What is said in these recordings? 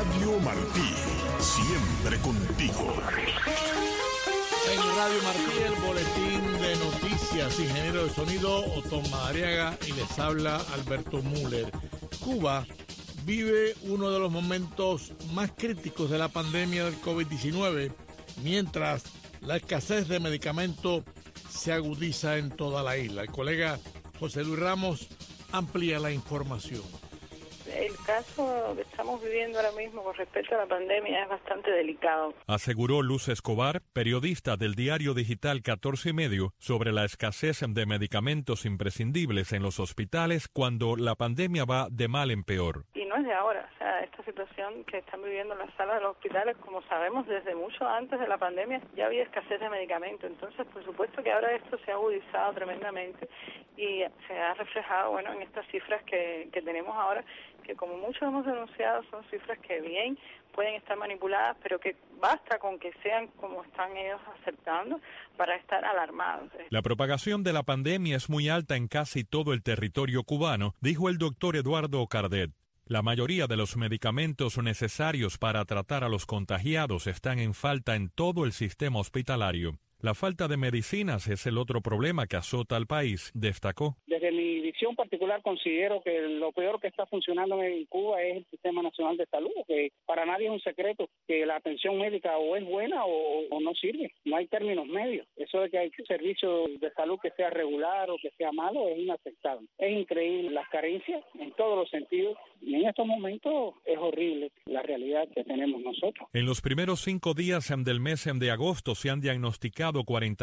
Radio Martí, siempre contigo. En Radio Martí, el boletín de noticias, ingeniero de sonido Otón Madariaga y les habla Alberto Müller. Cuba vive uno de los momentos más críticos de la pandemia del COVID-19, mientras la escasez de medicamentos se agudiza en toda la isla. El colega José Luis Ramos amplía la información. El caso que estamos viviendo ahora mismo con respecto a la pandemia es bastante delicado. Aseguró Luz Escobar, periodista del diario digital 14 y Medio, sobre la escasez de medicamentos imprescindibles en los hospitales cuando la pandemia va de mal en peor. Y no es de ahora, o sea, esta situación que están viviendo en las salas de los hospitales, como sabemos, desde mucho antes de la pandemia ya había escasez de medicamentos. Entonces, por supuesto que ahora esto se ha agudizado tremendamente y se ha reflejado, en estas cifras que tenemos ahora, que como muchos hemos denunciado son cifras que bien pueden estar manipuladas, pero que basta con que sean como están ellos aceptando para estar alarmados. La propagación de la pandemia es muy alta en casi todo el territorio cubano, dijo el doctor Eduardo Cardet. La mayoría de los medicamentos necesarios para tratar a los contagiados están en falta en todo el sistema hospitalario. La falta de medicinas es el otro problema que azota al país, destacó. Desde mi visión particular considero que lo peor que está funcionando en Cuba es el Sistema Nacional de Salud, que para nadie es un secreto que la atención médica o es buena o no sirve, no hay términos medios. Eso de que hay un servicio de salud que sea regular o que sea malo es inaceptable. Es increíble las carencias en todos los sentidos y en estos momentos es horrible la realidad que tenemos nosotros. En los primeros 5 días del mes de agosto se han diagnosticado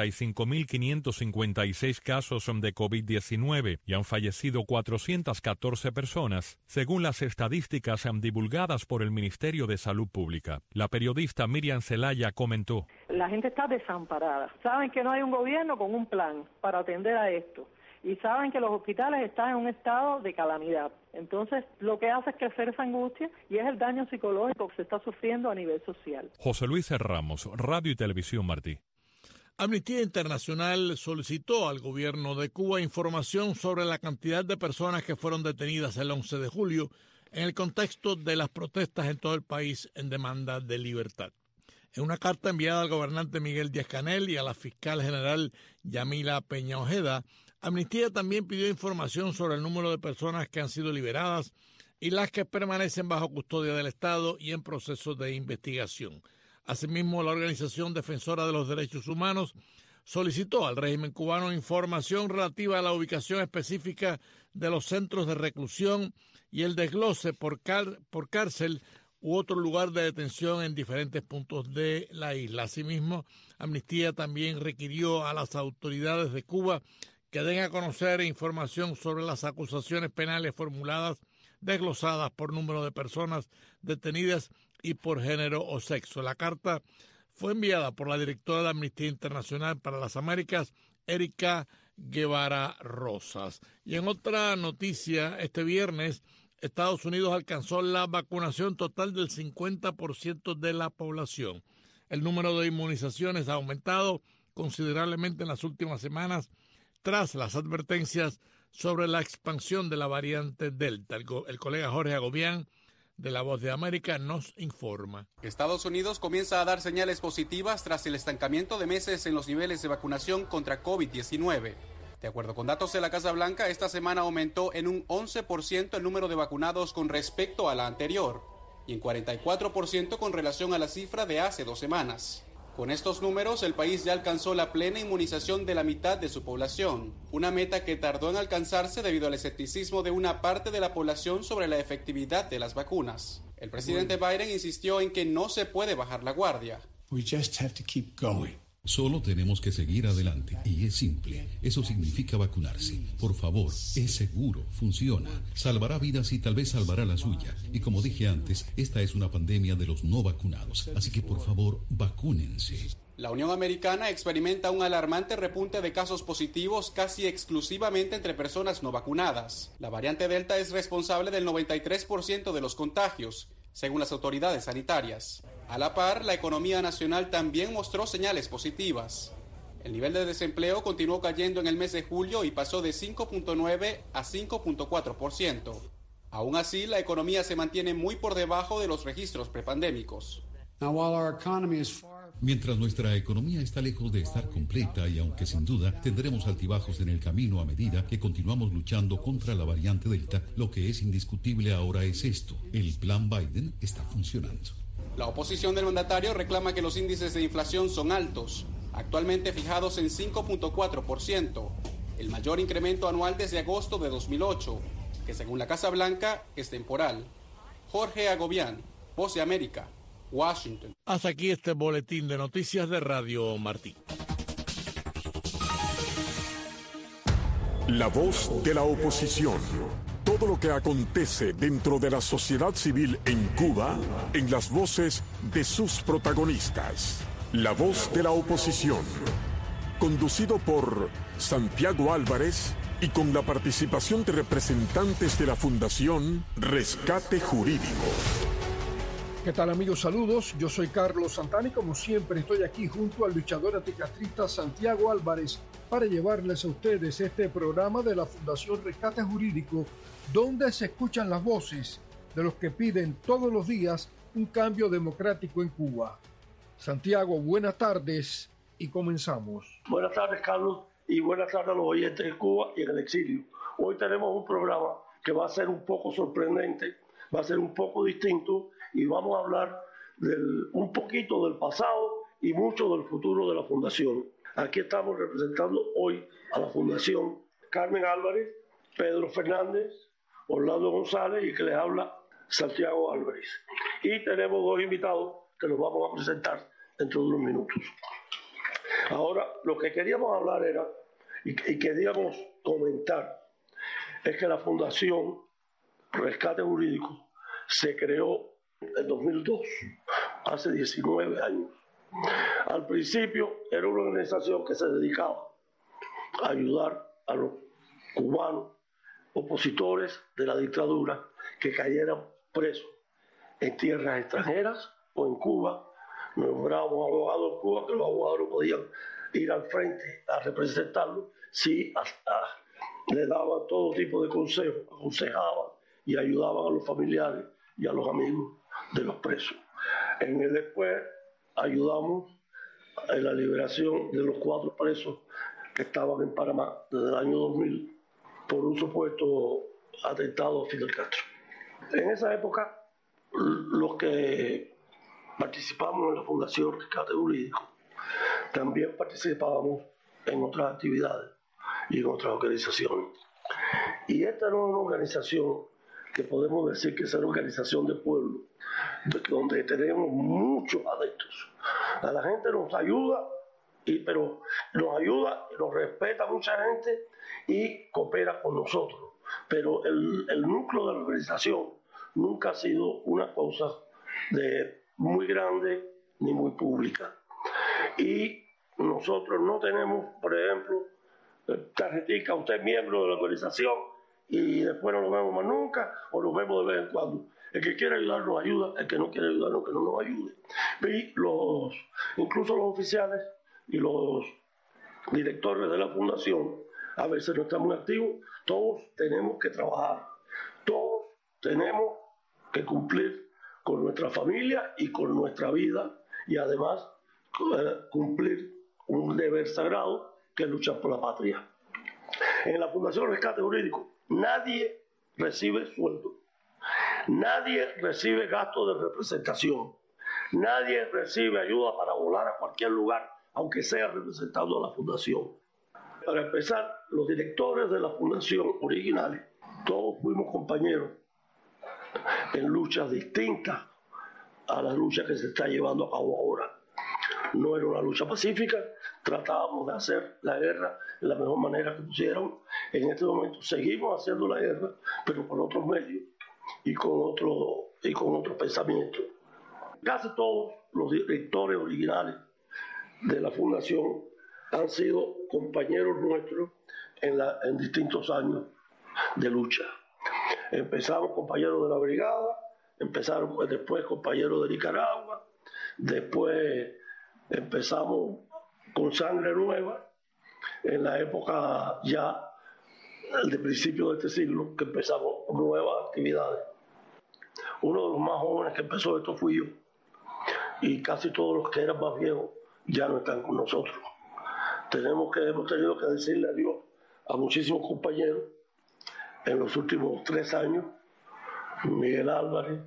45.556 casos de COVID-19 y han fallecido 414 personas, según las estadísticas divulgadas por el Ministerio de Salud Pública. La periodista Miriam Zelaya comentó: la gente está desamparada. Saben que no hay un gobierno con un plan para atender a esto. Y saben que los hospitales están en un estado de calamidad. Entonces, lo que hace es crecer esa angustia y es el daño psicológico que se está sufriendo a nivel social. José Luis Ramos, Radio y Televisión Martí. Amnistía Internacional solicitó al gobierno de Cuba información sobre la cantidad de personas que fueron detenidas el 11 de julio en el contexto de las protestas en todo el país en demanda de libertad. En una carta enviada al gobernante Miguel Díaz-Canel y a la fiscal general Yamila Peña Ojeda, Amnistía también pidió información sobre el número de personas que han sido liberadas y las que permanecen bajo custodia del Estado y en proceso de investigación. Asimismo, la Organización Defensora de los Derechos Humanos solicitó al régimen cubano información relativa a la ubicación específica de los centros de reclusión y el desglose por cárcel u otro lugar de detención en diferentes puntos de la isla. Asimismo, Amnistía también requirió a las autoridades de Cuba que den a conocer información sobre las acusaciones penales formuladas, desglosadas por número de personas detenidas y por género o sexo. La carta fue enviada por la directora de Amnistía Internacional para las Américas, Erika Guevara Rosas. Y en otra noticia, este viernes, Estados Unidos alcanzó la vacunación total del 50% de la población. El número de inmunizaciones ha aumentado considerablemente en las últimas semanas tras las advertencias sobre la expansión de la variante Delta. El colega Jorge Agobián, de La Voz de América, nos informa. Estados Unidos comienza a dar señales positivas tras el estancamiento de meses en los niveles de vacunación contra COVID-19. De acuerdo con datos de la Casa Blanca, esta semana aumentó en un 11% el número de vacunados con respecto a la anterior y en 44% con relación a la cifra de hace 2 semanas. Con estos números, el país ya alcanzó la plena inmunización de la mitad de su población, una meta que tardó en alcanzarse debido al escepticismo de una parte de la población sobre la efectividad de las vacunas. El presidente Biden insistió en que no se puede bajar la guardia. We just have to keep going. Solo tenemos que seguir adelante y es simple. Eso significa vacunarse. Por favor, es seguro, funciona, salvará vidas y tal vez salvará la suya. Y como dije antes, esta es una pandemia de los no vacunados. Así que por favor, vacúnense. La Unión Americana experimenta un alarmante repunte de casos positivos casi exclusivamente entre personas no vacunadas. La variante Delta es responsable del 93% de los contagios, según las autoridades sanitarias. A la par, la economía nacional también mostró señales positivas. El nivel de desempleo continuó cayendo en el mes de julio y pasó de 5.9 a 5.4%. Aún así, la economía se mantiene muy por debajo de los registros prepandémicos. Mientras nuestra economía está lejos de estar completa y aunque sin duda tendremos altibajos en el camino a medida que continuamos luchando contra la variante Delta, lo que es indiscutible ahora es esto: el plan Biden está funcionando. La oposición del mandatario reclama que los índices de inflación son altos, actualmente fijados en 5.4%, el mayor incremento anual desde agosto de 2008, que según la Casa Blanca es temporal. Jorge Agobián, Voz de América, Washington. Hasta aquí este boletín de noticias de Radio Martí. La voz de la oposición. Todo lo que acontece dentro de la sociedad civil en Cuba, en las voces de sus protagonistas. La voz de la oposición. Conducido por Santiago Álvarez y con la participación de representantes de la Fundación Rescate Jurídico. ¿Qué tal, amigos? Saludos, yo soy Carlos Santana y como siempre estoy aquí junto al luchador anticastrista Santiago Álvarez para llevarles a ustedes este programa de la Fundación Rescate Jurídico, donde se escuchan las voces de los que piden todos los días un cambio democrático en Cuba. Santiago, buenas tardes y comenzamos. Buenas tardes, Carlos, y buenas tardes a los oyentes de Cuba y en el exilio. Hoy tenemos un programa que va a ser un poco sorprendente, va a ser un poco distinto, y vamos a hablar un poquito del pasado y mucho del futuro de la Fundación. Aquí estamos representando hoy a la Fundación Carmen Álvarez, Pedro Fernández, Orlando González y que les habla Santiago Álvarez. Y tenemos dos invitados que los vamos a presentar dentro de unos minutos. Ahora, lo que queríamos hablar era, y queríamos comentar, es que la Fundación Rescate Jurídico se creó en 2002, hace 19 años. Al principio era una organización que se dedicaba a ayudar a los cubanos opositores de la dictadura que cayeran presos en tierras extranjeras o en Cuba. Nombrábamos abogados en Cuba, que los abogados no podían ir al frente a representarlo, sí le daban todo tipo de consejos, aconsejaban y ayudaban a los familiares y a los amigos de los presos. Después ayudamos en la liberación de los 4 presos que estaban en Panamá desde el año 2000 por un supuesto atentado a Fidel Castro. En esa época, los que participamos en la Fundación Rescate Jurídico también participábamos en otras actividades y en otras organizaciones. Y esta no es una organización que podemos decir que es una organización de pueblo, donde tenemos muchos adeptos. A la gente nos ayuda, pero nos ayuda, nos respeta mucha gente y coopera con nosotros. Pero el núcleo de la organización nunca ha sido una cosa muy grande ni muy pública. Y nosotros no tenemos, por ejemplo, tarjetica, usted es miembro de la organización y después no lo vemos más nunca o nos vemos de vez en cuando. El que quiere ayudar nos ayuda, el que no quiere ayudarnos que no nos ayude. Y incluso los oficiales y los directores de la fundación a veces no están muy activos. Todos tenemos que trabajar, todos tenemos que cumplir con nuestra familia y con nuestra vida y además cumplir un deber sagrado que es luchar por la patria. En la Fundación Rescate Jurídico nadie recibe sueldo, nadie recibe gastos de representación, nadie recibe ayuda para volar a cualquier lugar, aunque sea representando a la Fundación. Para empezar, los directores de la Fundación originales, todos fuimos compañeros en luchas distintas a la lucha que se está llevando a cabo ahora. No era una lucha pacífica, tratábamos de hacer la guerra de la mejor manera que pusieron. En este momento seguimos haciendo la guerra, pero por otros medios y con otros pensamientos. Casi todos los directores originales de la Fundación han sido compañeros nuestros en distintos años de lucha. Empezamos compañeros de la brigada, después compañeros de Nicaragua, después empezamos con Sangre Nueva, en la época ya de principios de este siglo, que empezamos nuevas actividades. Uno de los más jóvenes que empezó esto fui yo, y casi todos los que eran más viejos ya no están con nosotros. Hemos tenido que decirle adiós a muchísimos compañeros en los últimos 3 años: Miguel Álvarez,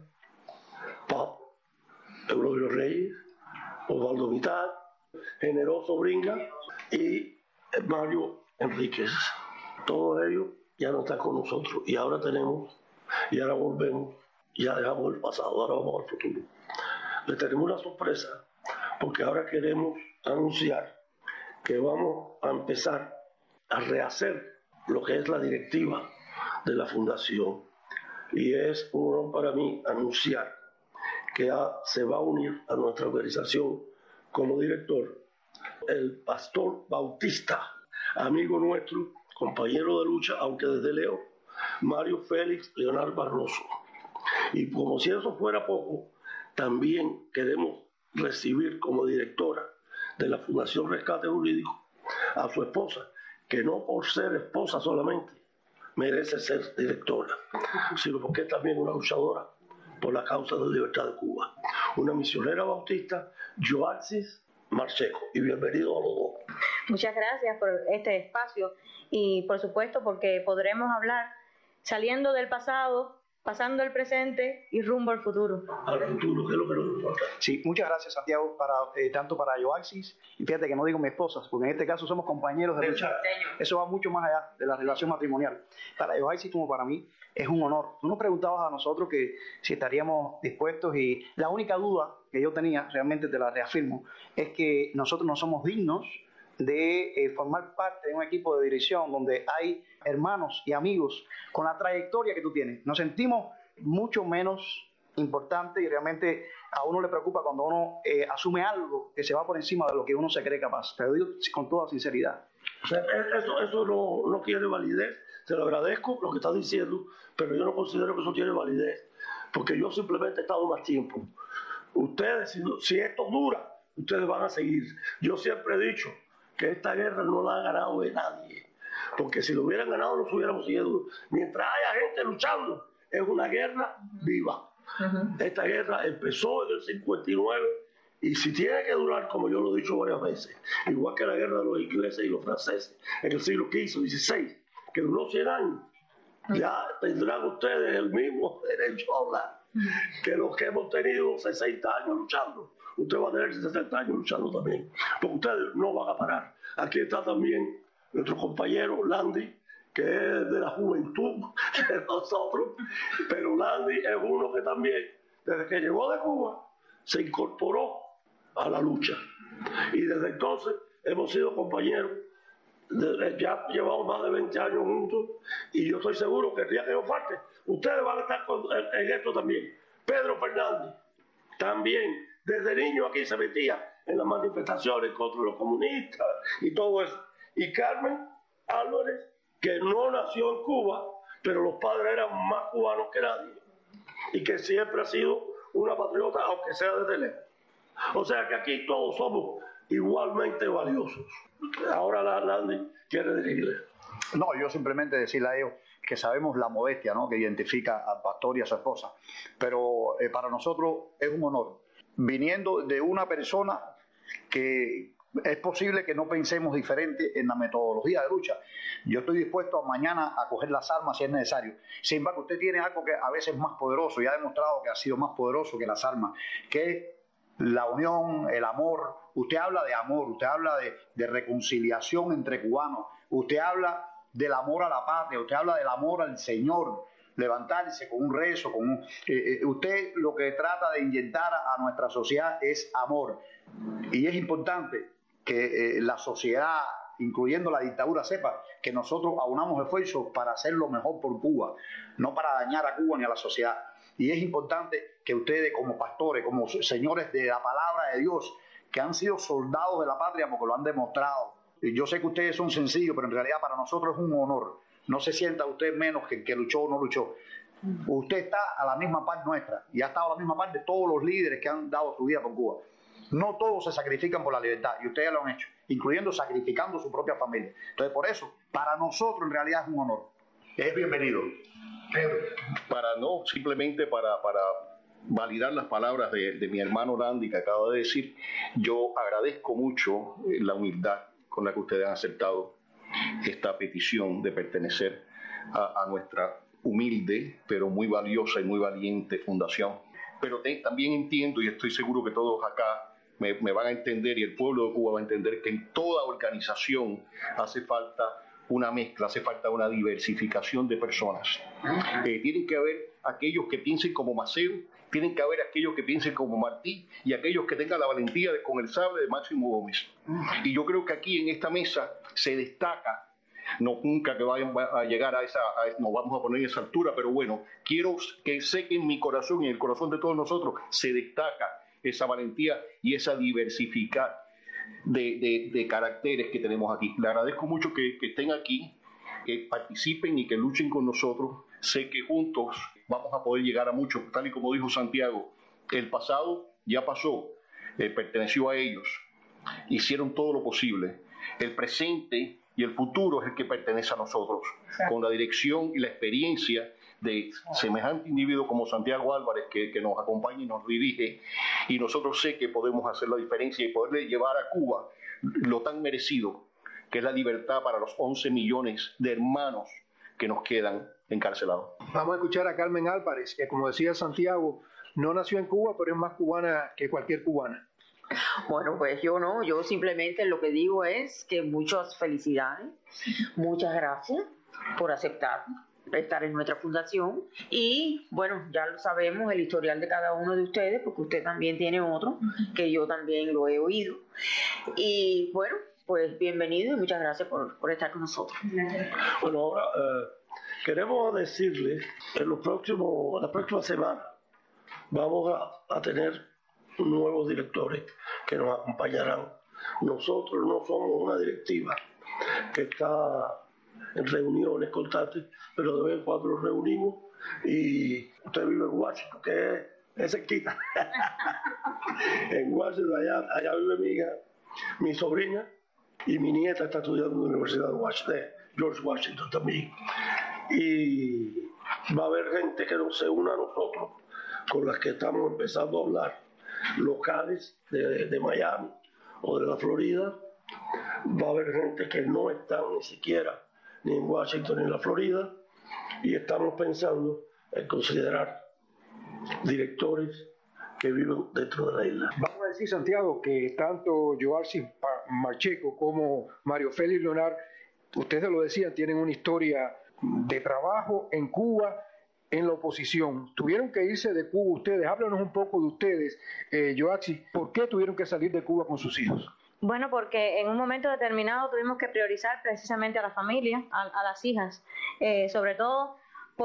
Pap, Eulogio Reyes, Osvaldo Vital, Generoso Bringa y Mario Enríquez. Todos ellos ya no están con nosotros, y ahora volvemos, ya dejamos el pasado, ahora vamos al futuro. Le tenemos una sorpresa, porque ahora queremos anunciar que vamos a empezar a rehacer lo que es la directiva de la Fundación, y es un honor para mí anunciar que se va a unir a nuestra organización como director el pastor bautista, amigo nuestro, compañero de lucha, aunque desde lejos, Mario Félix Leonard Barroso. Y como si eso fuera poco, también queremos recibir como directora de la Fundación Rescate Jurídico a su esposa, que no por ser esposa solamente merece ser directora, sino porque es también una luchadora por la causa de la libertad de Cuba. Una misionera bautista, Joaxis Marcheco. Y bienvenido a los dos. Muchas gracias por este espacio y por supuesto porque podremos hablar saliendo del pasado, pasando el presente y rumbo al futuro. Al futuro, que es lo que nos importa. Sí, muchas gracias, Santiago, tanto para Joaxis, y fíjate que no digo mi esposa, porque en este caso somos compañeros de lucha. Eso va mucho más allá de la relación matrimonial. Para Joaxis como para mí es un honor. Tú nos preguntabas a nosotros que si estaríamos dispuestos, y la única duda que yo tenía, realmente te la reafirmo, es que nosotros no somos dignos de formar parte de un equipo de dirección donde hay hermanos y amigos con la trayectoria que tú tienes. Nos sentimos mucho menos importantes, y realmente a uno le preocupa cuando uno asume algo que se va por encima de lo que uno se cree capaz. Te lo digo con toda sinceridad. O sea, eso no tiene validez. Te lo agradezco lo que estás diciendo, pero yo no considero que eso tiene validez, porque yo simplemente he estado más tiempo. Ustedes, si esto dura, ustedes van a seguir. Yo siempre he dicho que esta guerra no la ha ganado de nadie, porque si lo hubieran ganado nos hubiéramos seguido. Mientras haya gente luchando, es una guerra viva. Esta guerra empezó en el 59, y si tiene que durar, como yo lo he dicho varias veces, igual que la guerra de los ingleses y los franceses en el siglo XV, XVI, que duró 100 años, ya tendrán ustedes el mismo derecho a hablar que los que hemos tenido 60 años luchando. Usted va a tener 60 años luchando también, porque ustedes no van a parar. Aquí está también nuestro compañero Landy, que es de la juventud de nosotros, pero Landy es uno que también, desde que llegó de Cuba, se incorporó a la lucha, y desde entonces hemos sido compañeros. Ya llevamos más de 20 años juntos, y yo estoy seguro que el día que yo falte, ustedes van a estar en esto también. Pedro Fernández también desde niño aquí se metía en las manifestaciones contra los comunistas y todo eso. Y Carmen Álvarez, que no nació en Cuba, pero los padres eran más cubanos que nadie, y que siempre ha sido una patriota, aunque sea desde lejos. O sea que aquí todos somos igualmente valiosos. Ahora Landy quiere dirigirle. No, yo simplemente decirle a ellos que sabemos la modestia, ¿no?, que identifica al pastor y a su esposa, pero para nosotros es un honor, viniendo de una persona que es posible que no pensemos diferente en la metodología de lucha. Yo estoy dispuesto mañana a coger las armas si es necesario. Sin embargo, usted tiene algo que a veces es más poderoso, y ha demostrado que ha sido más poderoso que las armas, que es la unión, el amor. Usted habla de amor, usted habla de reconciliación entre cubanos, usted habla del amor a la patria, usted habla del amor al Señor, levantarse con un rezo, usted lo que trata de inyectar a nuestra sociedad es amor. Y es importante que la sociedad, incluyendo la dictadura, sepa que nosotros aunamos esfuerzos para hacer lo mejor por Cuba, no para dañar a Cuba ni a la sociedad. Y es importante que ustedes, como pastores, como señores de la palabra de Dios, que han sido soldados de la patria porque lo han demostrado. Y yo sé que ustedes son sencillos, pero en realidad para nosotros es un honor. No se sienta usted menos que el que luchó o no luchó. Usted está a la misma par nuestra, y ha estado a la misma par de todos los líderes que han dado su vida por Cuba. No todos se sacrifican por la libertad, y ustedes lo han hecho, incluyendo sacrificando su propia familia. Entonces, por eso, para nosotros en realidad es un honor. es bienvenido. Para no, simplemente para validar las palabras de mi hermano Randy que acaba de decir, yo agradezco mucho la humildad con la que ustedes han aceptado esta petición de pertenecer a nuestra humilde, pero muy valiosa y muy valiente fundación. Pero también entiendo, y estoy seguro que todos acá me van a entender, y el pueblo de Cuba va a entender, que en toda organización hace falta una mezcla, hace falta una diversificación de personas. Tienen que haber aquellos que piensen como Maceo, tienen que haber aquellos que piensen como Martí y aquellos que tengan la valentía con el sable de Máximo Gómez. Y yo creo que aquí en esta mesa se destaca, no nunca que vayan a llegar nos vamos a poner en esa altura, pero bueno, quiero que sé que en mi corazón y en el corazón de todos nosotros se destaca esa valentía y esa diversificar de caracteres que tenemos aquí. Le agradezco mucho que estén aquí, que participen y que luchen con nosotros. Sé que juntos vamos a poder llegar a mucho, tal y como dijo Santiago. El pasado ya pasó, perteneció a ellos, hicieron todo lo posible. El presente y el futuro es el que pertenece a nosotros, con la dirección y la experiencia de semejante individuo como Santiago Álvarez que nos acompaña y nos dirige, y nosotros sé que podemos hacer la diferencia y poderle llevar a Cuba lo tan merecido que es la libertad para los 11 millones de hermanos que nos quedan encarcelados. Vamos a escuchar a Carmen Álvarez, que como decía Santiago, no nació en Cuba, pero es más cubana que cualquier cubana. Bueno, pues yo simplemente lo que digo es que muchas felicidades, muchas gracias por aceptar estar en nuestra fundación y bueno, ya lo sabemos el historial de cada uno de ustedes porque usted también tiene otro que yo también lo he oído y bueno, pues bienvenido y muchas gracias por estar con nosotros. Bueno, ahora queremos decirles en la próxima semana vamos a tener nuevos directores que nos acompañarán. Nosotros no somos una directiva que está en reuniones constantes, pero de vez en cuando nos reunimos y usted vive en Washington, que es cerquita. En Washington, allá vive mi hija, mi sobrina, y mi nieta está estudiando en la Universidad de Washington, George Washington también. Y va a haber gente que no se una a nosotros, con las que estamos empezando a hablar, locales de Miami o de la Florida. Va a haber gente que no están ni siquiera ni en Washington ni en la Florida, y estamos pensando en considerar directores que viven dentro de la isla. Vamos a decir, Santiago, que tanto Joarcy Marcheco como Mario Félix Leonard, ustedes lo decían, tienen una historia de trabajo en Cuba, en la oposición. Tuvieron que irse de Cuba ustedes. Háblanos un poco de ustedes, Joarcy. ¿Por qué tuvieron que salir de Cuba con sus hijos? Bueno, porque en un momento determinado tuvimos que priorizar precisamente a la familia, a las hijas, sobre todo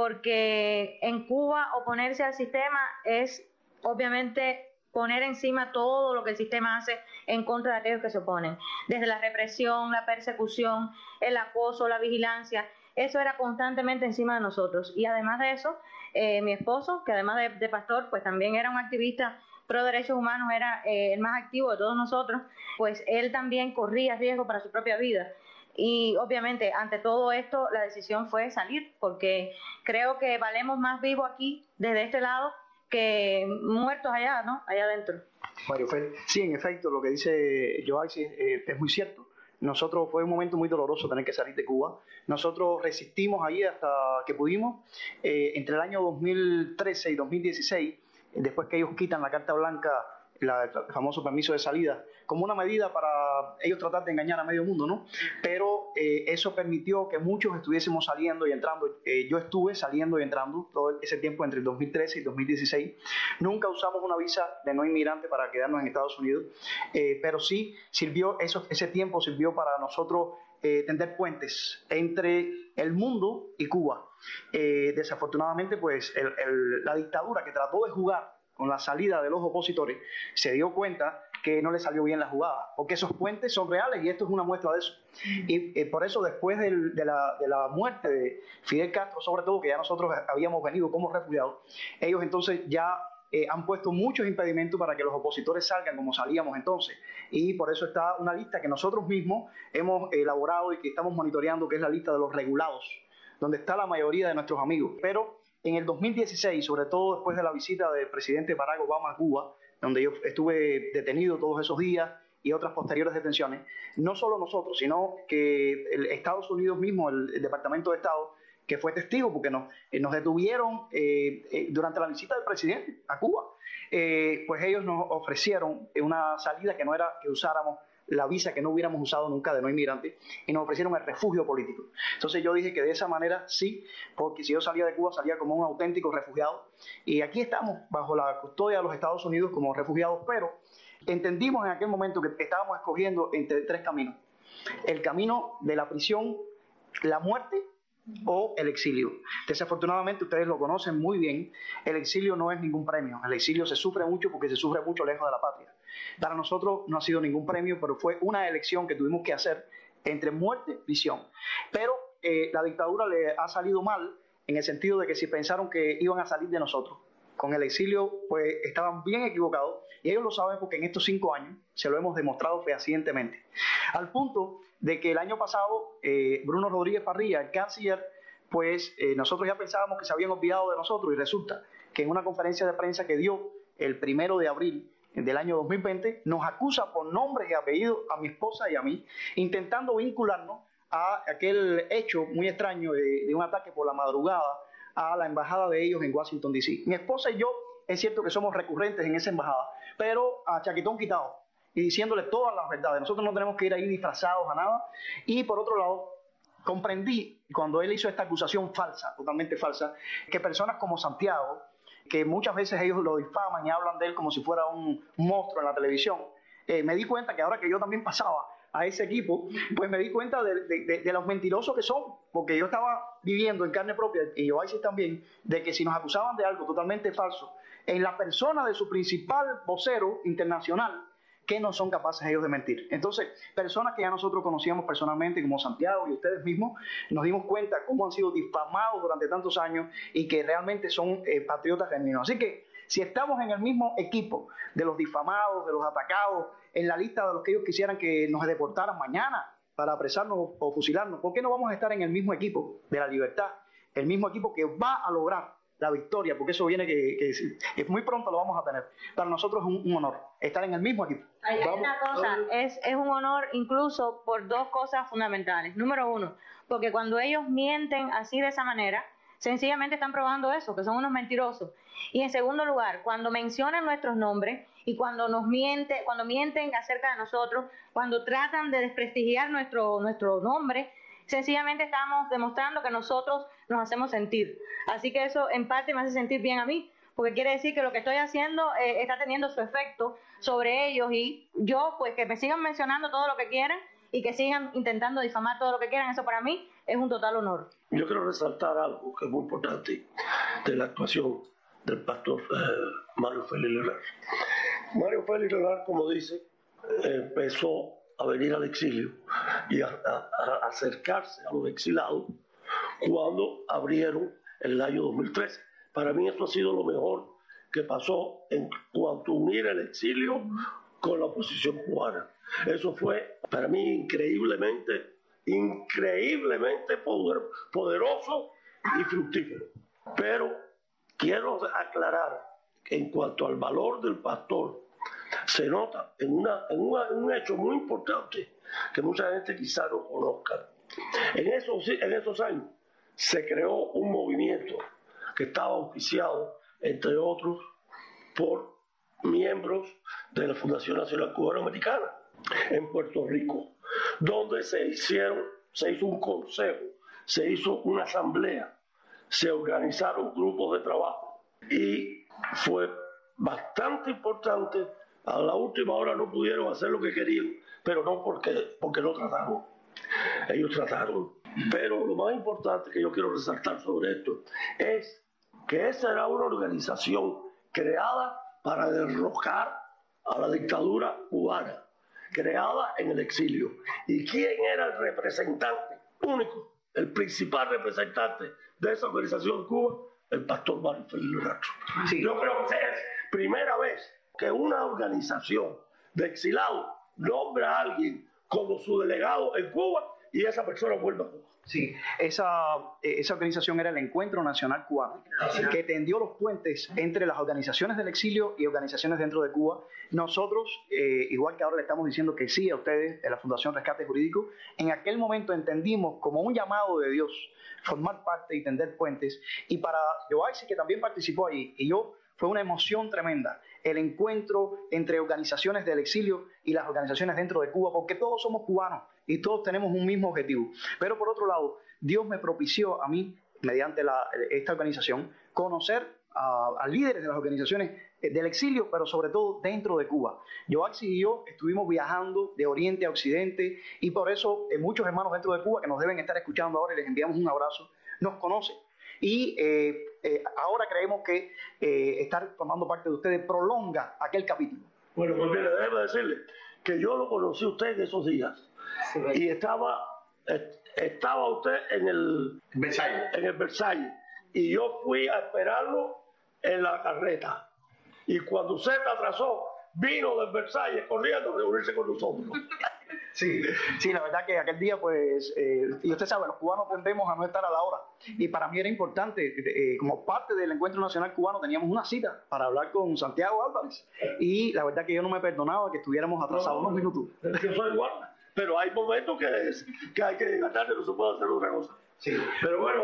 porque en Cuba oponerse al sistema es obviamente poner encima todo lo que el sistema hace en contra de aquellos que se oponen, desde la represión, la persecución, el acoso, la vigilancia, eso era constantemente encima de nosotros. Y además de eso, mi esposo, que además de pastor, pues también era un activista pro derechos humanos, era el más activo de todos nosotros, pues él también corría riesgo para su propia vida. Y obviamente ante todo esto la decisión fue salir, porque creo que valemos más vivos aquí, desde este lado, que muertos allá, ¿no? Allá adentro. Mario Félix, sí, en efecto, lo que dice Joarcy es muy cierto. Nosotros fue un momento muy doloroso tener que salir de Cuba. Nosotros resistimos allí hasta que pudimos. Entre el año 2013 y 2016, después que ellos quitan la Carta Blanca, el famoso permiso de salida, como una medida para ellos tratar de engañar a medio mundo, ¿no? Pero eso permitió que muchos estuviésemos saliendo y entrando. Yo estuve saliendo y entrando todo ese tiempo entre el 2013 y 2016. Nunca usamos una visa de no inmigrante para quedarnos en Estados Unidos, pero sí sirvió, ese tiempo sirvió para nosotros tender puentes entre el mundo y Cuba. Desafortunadamente, pues la dictadura que trató de jugar con la salida de los opositores, se dio cuenta que no le salió bien la jugada, porque esos puentes son reales y esto es una muestra de eso. Y por eso después de la muerte de Fidel Castro, sobre todo, que ya nosotros habíamos venido como refugiados, ellos entonces ya han puesto muchos impedimentos para que los opositores salgan como salíamos entonces. Y por eso está una lista que nosotros mismos hemos elaborado y que estamos monitoreando, que es la lista de los regulados donde está la mayoría de nuestros amigos. Pero en el 2016, sobre todo después de la visita del presidente Barack Obama a Cuba, donde yo estuve detenido todos esos días y otras posteriores detenciones, no solo nosotros, sino que Estados Unidos mismo, el Departamento de Estado, que fue testigo porque nos detuvieron durante la visita del presidente a Cuba, pues ellos nos ofrecieron una salida que no era que usáramos la visa que no hubiéramos usado nunca de no inmigrante, y nos ofrecieron el refugio político. Entonces yo dije que de esa manera sí, porque si yo salía de Cuba salía como un auténtico refugiado, y aquí estamos bajo la custodia de los Estados Unidos como refugiados, pero entendimos en aquel momento que estábamos escogiendo entre 3 caminos: el camino de la prisión, la muerte o el exilio. Desafortunadamente, ustedes lo conocen muy bien, el exilio no es ningún premio. El exilio se sufre mucho porque se sufre mucho lejos de la patria. Para nosotros no ha sido ningún premio, pero fue una elección que tuvimos que hacer entre muerte y prisión. Pero la dictadura le ha salido mal en el sentido de que si pensaron que iban a salir de nosotros con el exilio, pues estaban bien equivocados, y ellos lo saben porque en estos 5 años se lo hemos demostrado fehacientemente. Al punto de que el año pasado Bruno Rodríguez Parrilla, el canciller, pues nosotros ya pensábamos que se habían olvidado de nosotros, y resulta que en una conferencia de prensa que dio el 1 de abril del año 2020, nos acusa por nombres y apellidos a mi esposa y a mí, intentando vincularnos a aquel hecho muy extraño de un ataque por la madrugada a la embajada de ellos en Washington, D.C. Mi esposa y yo, es cierto que somos recurrentes en esa embajada, pero a chaquetón quitado y diciéndole todas las verdades. Nosotros no tenemos que ir ahí disfrazados a nada. Y por otro lado, comprendí cuando él hizo esta acusación falsa, totalmente falsa, que personas como Santiago, que muchas veces ellos lo difaman y hablan de él como si fuera un monstruo en la televisión, me di cuenta que ahora que yo también pasaba a ese equipo, pues me di cuenta de los mentirosos que son, porque yo estaba viviendo en carne propia, y Oasis también, de que si nos acusaban de algo totalmente falso, en la persona de su principal vocero internacional, que no son capaces ellos de mentir. Entonces, personas que ya nosotros conocíamos personalmente, como Santiago y ustedes mismos, nos dimos cuenta cómo han sido difamados durante tantos años y que realmente son patriotas genuinos. Así que, si estamos en el mismo equipo de los difamados, de los atacados, en la lista de los que ellos quisieran que nos deportaran mañana para apresarnos o fusilarnos, ¿por qué no vamos a estar en el mismo equipo de la libertad? El mismo equipo que va a lograr la victoria, porque eso viene que muy pronto lo vamos a tener. Para nosotros es un honor estar en el mismo equipo. Hay una cosa, es un honor incluso por 2 cosas fundamentales. Número 1, porque cuando ellos mienten así de esa manera, sencillamente están probando eso, que son unos mentirosos. Y en segundo lugar, cuando mencionan nuestros nombres y cuando mienten acerca de nosotros, cuando tratan de desprestigiar nuestro nombre, sencillamente estamos demostrando que nosotros nos hacemos sentir. Así que eso en parte me hace sentir bien a mí, porque quiere decir que lo que estoy haciendo está teniendo su efecto sobre ellos, y yo, pues, que me sigan mencionando todo lo que quieran y que sigan intentando difamar todo lo que quieran, eso para mí es un total honor. Yo quiero resaltar algo que es muy importante de la actuación del pastor Mario Félix Lerard. Mario Félix Lerard, como dice, empezó a venir al exilio y a acercarse a los exilados cuando abrieron en el año 2013. Para mí eso ha sido lo mejor que pasó en cuanto a unir el exilio con la oposición cubana. Eso fue para mí increíblemente poderoso y fructífero. Pero quiero aclarar que en cuanto al valor del pastor, se nota en un hecho muy importante que mucha gente quizá no conozca. En esos años se creó un movimiento que estaba auspiciado, entre otros, por miembros de la Fundación Nacional Cubano-Americana en Puerto Rico, donde se hizo un consejo, se hizo una asamblea, se organizaron grupos de trabajo y fue bastante importante. A la última hora no pudieron hacer lo que querían, pero no porque no trataron. Ellos trataron. Pero lo más importante que yo quiero resaltar sobre esto es que esa era una organización creada para derrocar a la dictadura cubana, creada en el exilio. ¿Y quién era el representante único, el principal representante de esa organización en Cuba? El pastor Mario Félix Lerard. Sí. Yo creo que es primera vez que una organización de exilados nombra a alguien como su delegado en Cuba y esa persona vuelva a Cuba. Sí, esa organización era el Encuentro Nacional Cubano, que tendió los puentes entre las organizaciones del exilio y organizaciones dentro de Cuba. Nosotros, igual que ahora le estamos diciendo que sí a ustedes, en la Fundación Rescate Jurídico, en aquel momento entendimos como un llamado de Dios formar parte y tender puentes. Y para Joaysi, que también participó ahí, y yo, fue una emoción tremenda el encuentro entre organizaciones del exilio y las organizaciones dentro de Cuba, porque todos somos cubanos y todos tenemos un mismo objetivo. Pero por otro lado, Dios me propició a mí, mediante esta organización, conocer a líderes de las organizaciones del exilio, pero sobre todo dentro de Cuba. Joaysi y yo estuvimos viajando de oriente a occidente, y por eso muchos hermanos dentro de Cuba que nos deben estar escuchando ahora, y les enviamos un abrazo, nos conocen. Y ahora creemos que estar formando parte de ustedes prolonga aquel capítulo. Bueno, pues mire, déjeme decirle que yo lo conocí a usted en esos días. Sí, y estaba usted en el Versalles, y yo fui a esperarlo en la carreta, y cuando usted se atrasó, vino del Versalles corriendo a reunirse con nosotros. Sí, la verdad que aquel día, pues, y usted sabe, los cubanos tendemos a no estar a la hora, y para mí era importante, como parte del Encuentro Nacional Cubano, teníamos una cita para hablar con Santiago Álvarez, y la verdad que yo no me perdonaba que estuviéramos atrasados unos minutos. Yo soy igual, pero hay momentos que hay que llegar tarde, no se puede hacer otra cosa. Sí. Pero bueno,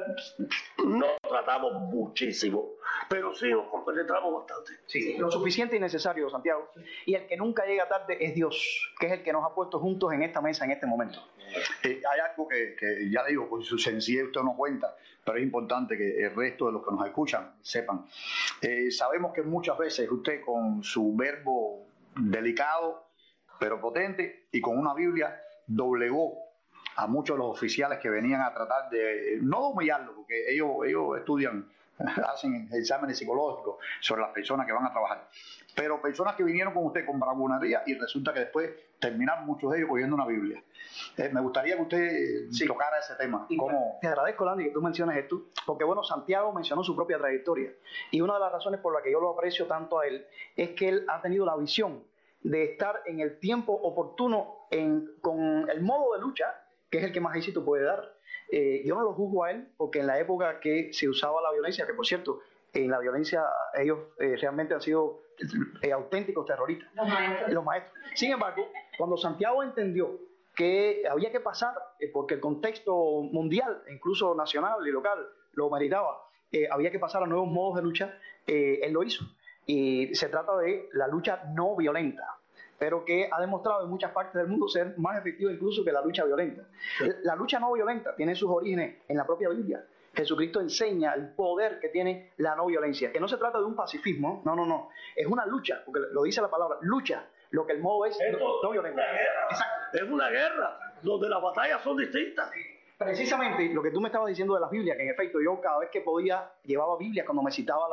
no tratamos muchísimo, pero sí nos compenetramos bastante. Sí, lo suficiente y necesario, Santiago. Y el que nunca llega tarde es Dios, que es el que nos ha puesto juntos en esta mesa en este momento. Hay algo que ya le digo, con su sencillez usted no cuenta, pero es importante que el resto de los que nos escuchan sepan. Sabemos que muchas veces usted, con su verbo delicado pero potente y con una Biblia, doblegó a muchos de los oficiales que venían a tratar de, no humillarlo, porque ellos estudian, hacen exámenes psicológicos sobre las personas que van a trabajar, pero personas que vinieron con usted con bravuconería, y resulta que después terminaron muchos de ellos cogiendo una Biblia. Me gustaría que usted tocara ese tema. Te agradezco, Landy, que tú menciones esto, porque bueno, Santiago mencionó su propia trayectoria, y una de las razones por las que yo lo aprecio tanto a él es que él ha tenido la visión de estar en el tiempo oportuno con el modo de lucha, que es el que más éxito puede dar. Yo no lo juzgo a él, porque en la época que se usaba la violencia, que por cierto, en la violencia ellos realmente han sido auténticos terroristas, los maestros. Sin embargo, cuando Santiago entendió que había que pasar, porque el contexto mundial, incluso nacional y local, lo meritaba, había que pasar a nuevos modos de lucha, él lo hizo. Y se trata de la lucha no violenta, pero que ha demostrado en muchas partes del mundo ser más efectiva incluso que la lucha violenta. Sí. La lucha no violenta tiene sus orígenes en la propia Biblia. Jesucristo enseña el poder que tiene la no violencia, que no se trata de un pacifismo, no, es una lucha, porque lo dice la palabra, lucha, lo que el modo es no violenta. Es una guerra donde las batallas son distintas. Precisamente lo que tú me estabas diciendo de las Biblias, que en efecto yo cada vez que podía llevaba Biblias cuando me citaba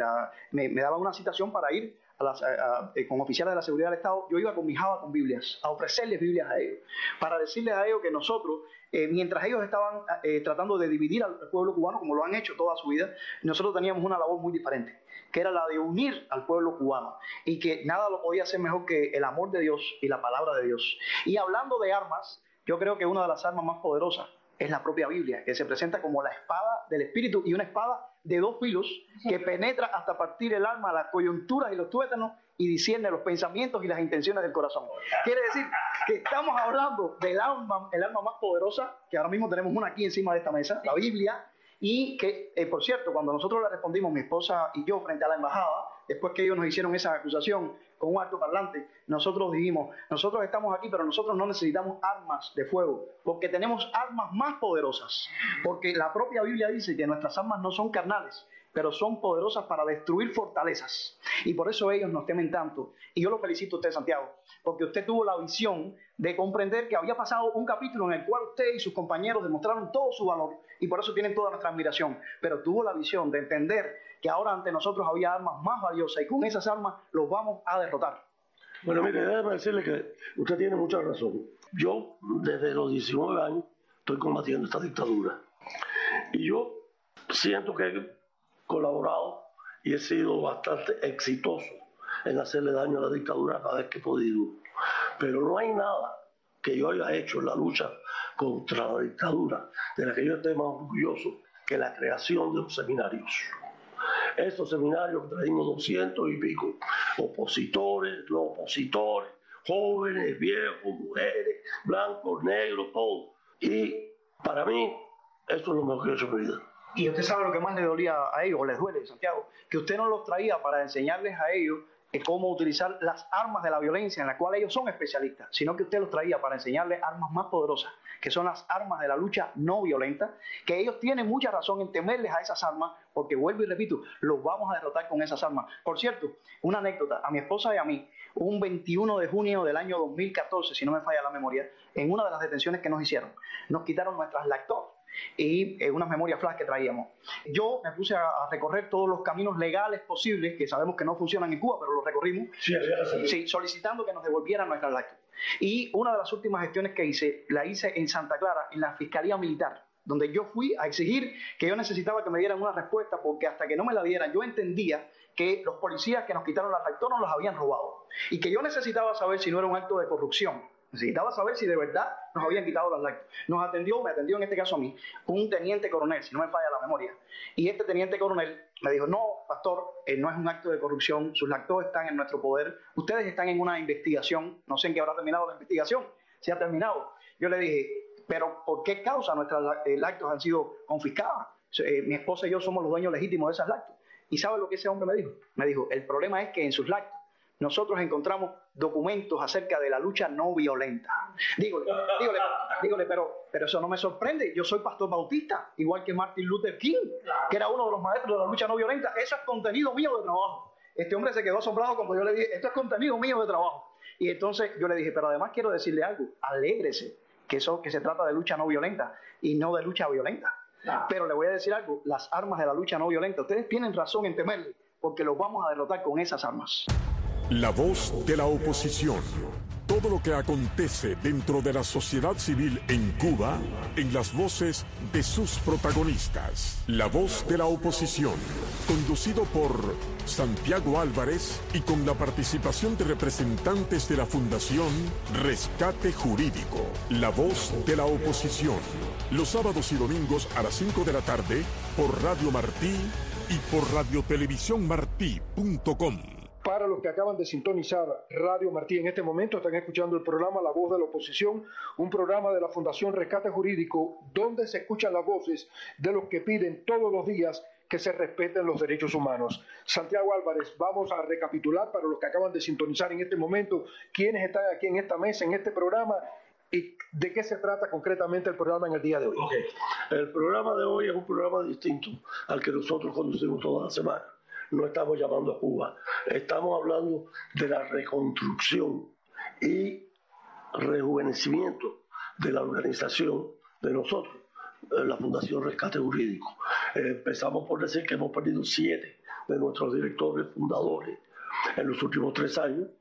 me daba una citación para ir con oficiales de la seguridad del Estado, yo iba con mi java con Biblias, a ofrecerles Biblias a ellos, para decirles a ellos que nosotros, mientras ellos estaban tratando de dividir al pueblo cubano, como lo han hecho toda su vida, nosotros teníamos una labor muy diferente, que era la de unir al pueblo cubano, y que nada lo podía hacer mejor que el amor de Dios y la palabra de Dios. Y hablando de armas, yo creo que una de las armas más poderosas es la propia Biblia, que se presenta como la espada del Espíritu, y una espada de 2 filos que penetra hasta partir el alma, las coyunturas y los tuétanos, y discierne los pensamientos y las intenciones del corazón. Quiere decir que estamos hablando del alma, el alma más poderosa, que ahora mismo tenemos una aquí encima de esta mesa, la Biblia, y que, por cierto, cuando nosotros le respondimos, mi esposa y yo, frente a la embajada, después que ellos nos hicieron esa acusación con un altoparlante, nosotros dijimos, nosotros estamos aquí, pero nosotros no necesitamos armas de fuego, porque tenemos armas más poderosas, porque la propia Biblia dice que nuestras armas no son carnales, pero son poderosas para destruir fortalezas, y por eso ellos nos temen tanto. Y yo lo felicito a usted, Santiago, porque usted tuvo la visión de comprender que había pasado un capítulo en el cual usted y sus compañeros demostraron todo su valor, y por eso tienen toda nuestra admiración, pero tuvo la visión de entender que ahora ante nosotros había armas más valiosas, y con esas armas los vamos a derrotar. Bueno, mire, déjeme decirle que usted tiene mucha razón. Yo, desde los 19 años, estoy combatiendo esta dictadura, y yo siento que he colaborado y he sido bastante exitoso en hacerle daño a la dictadura cada vez que he podido. Pero no hay nada que yo haya hecho en la lucha contra la dictadura, de la que yo estoy más orgulloso, que la creación de los seminarios. Estos seminarios traímos 200 y pico, opositores, no opositores, jóvenes, viejos, mujeres, blancos, negros, todo. Y para mí, eso es lo mejor que he hecho en mi vida. Y usted sabe lo que más le dolía a ellos, o les duele, Santiago, que usted no los traía para enseñarles a ellos cómo utilizar las armas de la violencia en las cuales ellos son especialistas, sino que usted los traía para enseñarles armas más poderosas, que son las armas de la lucha no violenta, que ellos tienen mucha razón en temerles a esas armas, porque vuelvo y repito, los vamos a derrotar con esas armas. Por cierto, una anécdota, a mi esposa y a mí, un 21 de junio del año 2014, si no me falla la memoria, en una de las detenciones que nos hicieron, nos quitaron nuestras lactos y unas memorias flash que traíamos. Yo me puse a recorrer todos los caminos legales posibles, que sabemos que no funcionan en Cuba, pero los recorrimos, sí, solicitando que nos devolvieran nuestras lactos. Y una de las últimas gestiones que hice, la hice en Santa Clara, en la Fiscalía Militar, donde yo fui a exigir que yo necesitaba que me dieran una respuesta, porque hasta que no me la dieran, yo entendía que los policías que nos quitaron las lactos nos las habían robado, y que yo necesitaba saber si no era un acto de corrupción. Necesitaba saber si de verdad nos habían quitado las lactos. Me atendió en este caso a mí, un teniente coronel, si no me falla la memoria. Y este teniente coronel me dijo, no, pastor, no es un acto de corrupción, sus lactos están en nuestro poder, ustedes están en una investigación, no sé en qué habrá terminado la investigación, si ha terminado. Yo le dije, pero ¿por qué causa nuestras lactos han sido confiscadas? Mi esposa y yo somos los dueños legítimos de esas lactos. ¿Y sabe lo que ese hombre me dijo? Me dijo, el problema es que en sus lactos nosotros encontramos documentos acerca de la lucha no violenta. Dígole, pero eso no me sorprende. Yo soy pastor bautista, igual que Martin Luther King, que era uno de los maestros de la lucha no violenta. Eso es contenido mío de trabajo. Este hombre se quedó asombrado cuando yo le dije, esto es contenido mío de trabajo. Y entonces yo le dije, pero además quiero decirle algo, alégrese, que se trata de lucha no violenta y no de lucha violenta. Pero le voy a decir algo, las armas de la lucha no violenta, ustedes tienen razón en temerle, porque los vamos a derrotar con esas armas. La voz de la oposición. Todo lo que acontece dentro de la sociedad civil en Cuba, en las voces de sus protagonistas. La voz de la oposición. Conducido por Santiago Álvarez y con la participación de representantes de la Fundación Rescate Jurídico. La voz de la oposición. Los sábados y domingos a las 5 de la tarde por Radio Martí y por radiotelevisiónmartí.com. Para los que acaban de sintonizar Radio Martí en este momento, están escuchando el programa La Voz de la Oposición, un programa de la Fundación Rescate Jurídico, donde se escuchan las voces de los que piden todos los días que se respeten los derechos humanos. Santiago Álvarez, vamos a recapitular para los que acaban de sintonizar en este momento, quiénes están aquí en esta mesa, en este programa, y de qué se trata concretamente el programa en el día de hoy. Okay. El programa de hoy es un programa distinto al que nosotros conducimos toda la semana. No estamos llamando a Cuba, estamos hablando de la reconstrucción y rejuvenecimiento de la organización de nosotros, la Fundación Rescate Jurídico. Empezamos por decir que hemos perdido 7 de nuestros directores fundadores en los últimos 3 años,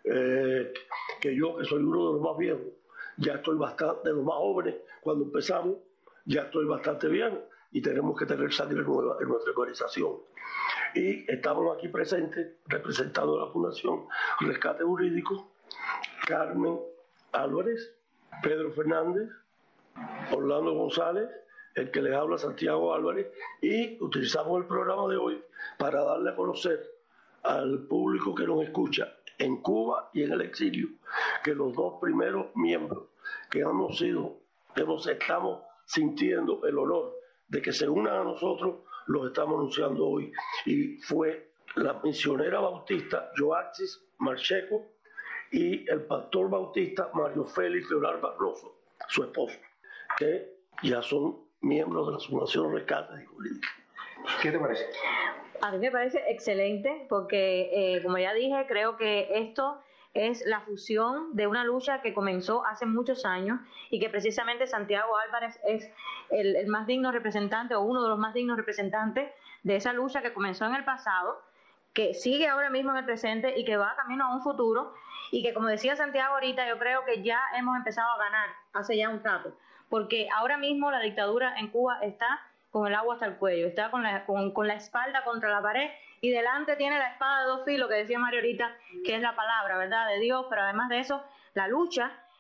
que yo, que soy uno de los más viejos, ya estoy bastante, de los más jóvenes cuando empezamos, ya estoy bastante bien y tenemos que tener sangre nueva en nuestra organización. Y estamos aquí presentes, representando a la Fundación Rescate Jurídico, Carmen Álvarez, Pedro Fernández, Orlando González, el que les habla Santiago Álvarez, y utilizamos el programa de hoy para darle a conocer al público que nos escucha en Cuba y en el exilio, que los 2 primeros miembros que estamos sintiendo el honor de que se unan a nosotros, los estamos anunciando hoy. Y fue la misionera bautista Joaxis Marcheco y el pastor bautista Mario Félix Leonard Barroso, su esposo, que ya son miembros de la Fundación Rescate Jurídico. ¿Qué te parece? A mí me parece excelente porque, como ya dije, creo que esto es la fusión de una lucha que comenzó hace muchos años y que precisamente Santiago Álvarez es el más digno representante o uno de los más dignos representantes de esa lucha que comenzó en el pasado, que sigue ahora mismo en el presente y que va camino a un futuro y que, como decía Santiago ahorita, yo creo que ya hemos empezado a ganar hace ya un rato, porque ahora mismo la dictadura en Cuba está con el agua hasta el cuello, está con la espalda contra la pared y delante tiene la espada de 2 filos que decía Mario ahorita, que es la palabra, ¿verdad?, de Dios, pero además de eso, la lucha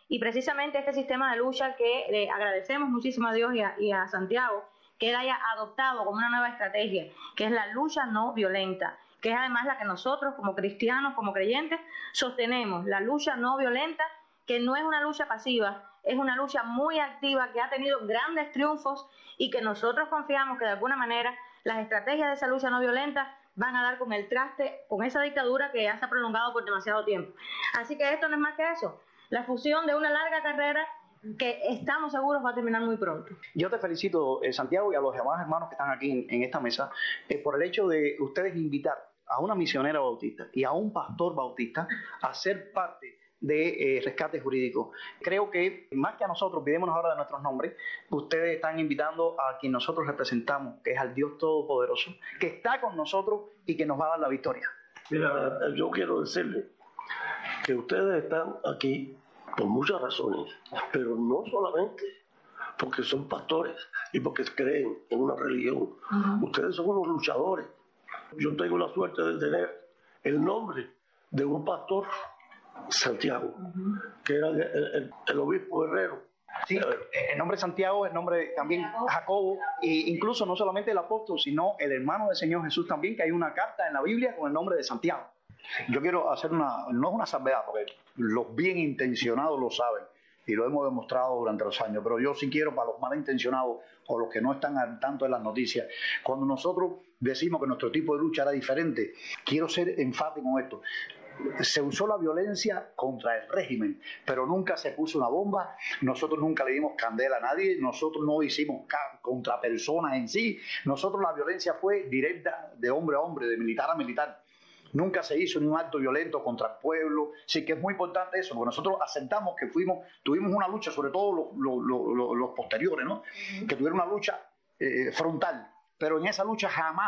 y precisamente este sistema de lucha que le agradecemos muchísimo a Dios y a Santiago, que él haya adoptado como una nueva estrategia, que es la lucha no violenta, que es además la que nosotros como cristianos, como creyentes, sostenemos, la lucha no violenta, que no es una lucha pasiva, es una lucha muy activa, que ha tenido grandes triunfos y que nosotros confiamos que de alguna manera las estrategias de esa lucha no violenta van a dar con el traste, con esa dictadura que ya se ha prolongado por demasiado tiempo. Así que esto no es más que eso, la fusión de una larga carrera que estamos seguros va a terminar muy pronto. Yo te felicito, Santiago, y a los demás hermanos que están aquí en esta mesa, por el hecho de ustedes invitar a una misionera bautista y a un pastor bautista a ser parte de rescate jurídico. Creo que más que a nosotros, olvidémonos ahora de nuestros nombres, ustedes están invitando a quien nosotros representamos, que es al Dios Todopoderoso, que está con nosotros y que nos va a dar la victoria. Mira, yo quiero decirle que ustedes están aquí por muchas razones, pero no solamente porque son pastores y porque creen en una religión. Ustedes son unos luchadores. Yo tengo la suerte de tener el nombre de un pastor, Santiago, que era el obispo Herrero. Sí, el nombre Santiago, el nombre también Jacobo, e incluso no solamente el apóstol, sino el hermano del Señor Jesús también, que hay una carta en la Biblia con el nombre de Santiago. Yo quiero hacer no es una salvedad, porque los bien intencionados lo saben y lo hemos demostrado durante los años, pero yo sí quiero para los malintencionados o los que no están al tanto de las noticias, cuando nosotros decimos que nuestro tipo de lucha era diferente, quiero ser enfático en esto. Se usó la violencia contra el régimen, pero nunca se puso una bomba, nosotros nunca le dimos candela a nadie, nosotros no hicimos contra personas en sí, nosotros la violencia fue directa de hombre a hombre, de militar a militar. Nunca se hizo un acto violento contra el pueblo. Sí que es muy importante eso, porque nosotros aceptamos que tuvimos una lucha, sobre todo los posteriores, ¿no? Que tuvieron una lucha frontal, pero en esa lucha jamás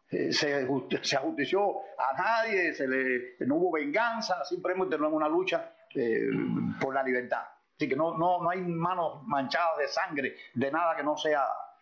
se ajustició a nadie, no hubo venganza, simplemente no es una lucha por la libertad. Así que no hay manos manchadas de sangre, de nada que no sea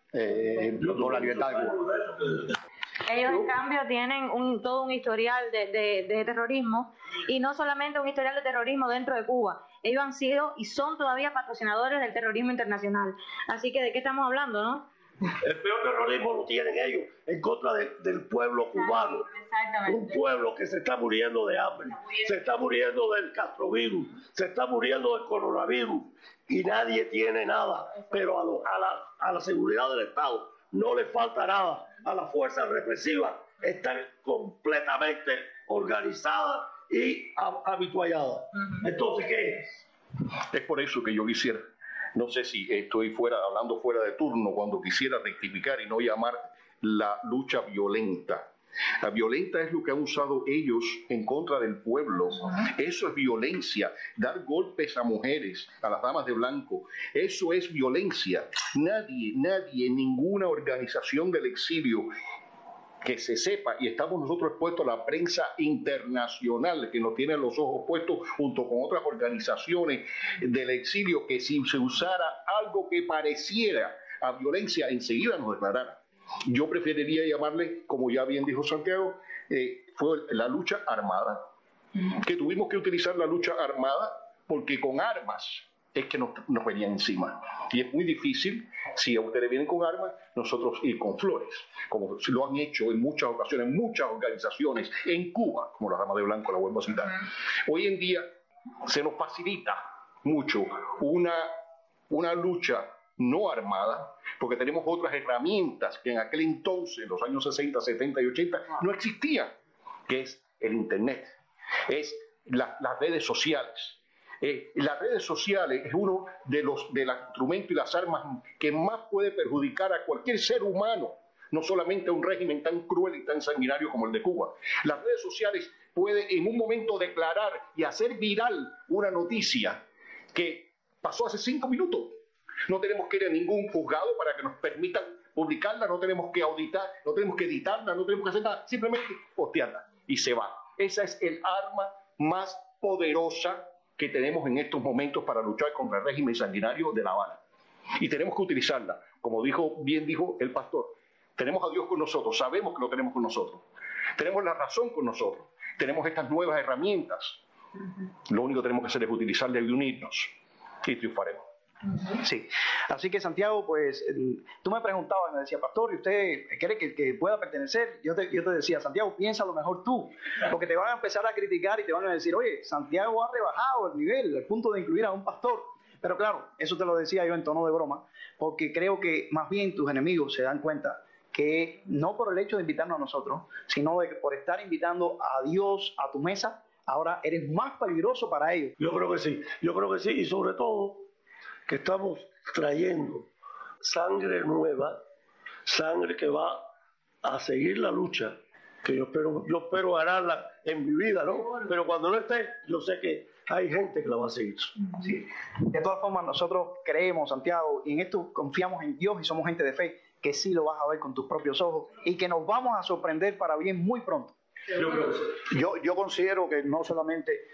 por la libertad de Cuba. Ellos, en cambio, tienen todo un historial de terrorismo, y no solamente un historial de terrorismo dentro de Cuba. Ellos han sido y son todavía patrocinadores del terrorismo internacional. Así que, ¿de qué estamos hablando, no? El peor terrorismo lo tienen ellos en contra del pueblo cubano. Un pueblo que se está muriendo de hambre, se está muriendo del castrovirus, se está muriendo del coronavirus, y nadie tiene nada. Pero a la seguridad del Estado no le falta nada. A las fuerzas represivas están completamente organizadas y habitualladas. Entonces, ¿qué es? Es por eso que yo quisiera, no sé si estoy hablando fuera de turno, cuando quisiera rectificar y no llamar la lucha violenta. La violenta es lo que han usado ellos en contra del pueblo. Eso es violencia. Dar golpes a mujeres, a las damas de blanco, eso es violencia. Nadie, ninguna organización del exilio que se sepa, y estamos nosotros expuestos a la prensa internacional que nos tiene los ojos puestos junto con otras organizaciones del exilio, que si se usara algo que pareciera a violencia, enseguida nos declarara. Yo preferiría llamarle, como ya bien dijo Santiago, fue la lucha armada, que tuvimos que utilizar la lucha armada porque con armas es que nos venían encima. Y es muy difícil, si a ustedes vienen con armas, nosotros ir con flores, como lo han hecho en muchas ocasiones, muchas organizaciones en Cuba, como la Dama de Blanco, la vuelvo a citar. Hoy en día se nos facilita mucho una lucha no armada, porque tenemos otras herramientas que en aquel entonces, en los años 60, 70 y 80, no existían, que es el Internet, es las redes sociales. Las redes sociales es uno de los instrumentos y las armas que más puede perjudicar a cualquier ser humano, no solamente a un régimen tan cruel y tan sanguinario como el de Cuba. Las redes sociales pueden en un momento declarar y hacer viral una noticia que pasó hace 5 minutos. No tenemos que ir a ningún juzgado para que nos permitan publicarla, no tenemos que auditar, no tenemos que editarla, no tenemos que hacer nada, simplemente postearla y se va. Esa es el arma más poderosa que tenemos en estos momentos para luchar contra el régimen sanguinario de La Habana. Y tenemos que utilizarla, como bien dijo el pastor. Tenemos a Dios con nosotros, sabemos que lo tenemos con nosotros. Tenemos la razón con nosotros, tenemos estas nuevas herramientas. Lo único que tenemos que hacer es utilizarla y unirnos. y triunfaremos. Sí, así que Santiago, pues tú me preguntabas, me decía, pastor, ¿y usted cree que pueda pertenecer? Yo te decía, Santiago, piensa lo mejor tú, porque te van a empezar a criticar y te van a decir, oye, Santiago ha rebajado el nivel, el punto de incluir a un pastor. Pero claro, eso te lo decía yo en tono de broma, porque creo que más bien tus enemigos se dan cuenta que no por el hecho de invitarnos a nosotros, sino de que por estar invitando a Dios a tu mesa, ahora eres más peligroso para ellos. Yo creo que sí, y sobre todo que estamos trayendo sangre nueva, sangre que va a seguir la lucha, que yo espero ganarla en mi vida, ¿no? Pero cuando no esté, yo sé que hay gente que la va a seguir. Sí. De todas formas, nosotros creemos, Santiago, y en esto confiamos en Dios y somos gente de fe, que sí lo vas a ver con tus propios ojos y que nos vamos a sorprender para bien muy pronto. Yo considero que no solamente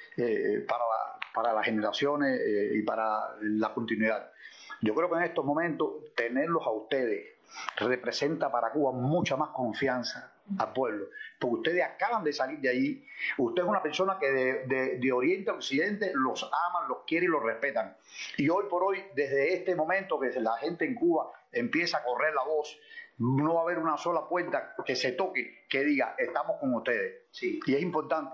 para las generaciones y para la continuidad. Yo creo que en estos momentos tenerlos a ustedes representa para Cuba mucha más confianza al pueblo, porque ustedes acaban de salir de allí. Usted es una persona que de Oriente a Occidente los aman, los quiere y los respetan. Y hoy por hoy, desde este momento que la gente en Cuba empieza a correr la voz, no va a haber una sola puerta que se toque que diga estamos con ustedes. Sí. Y es importante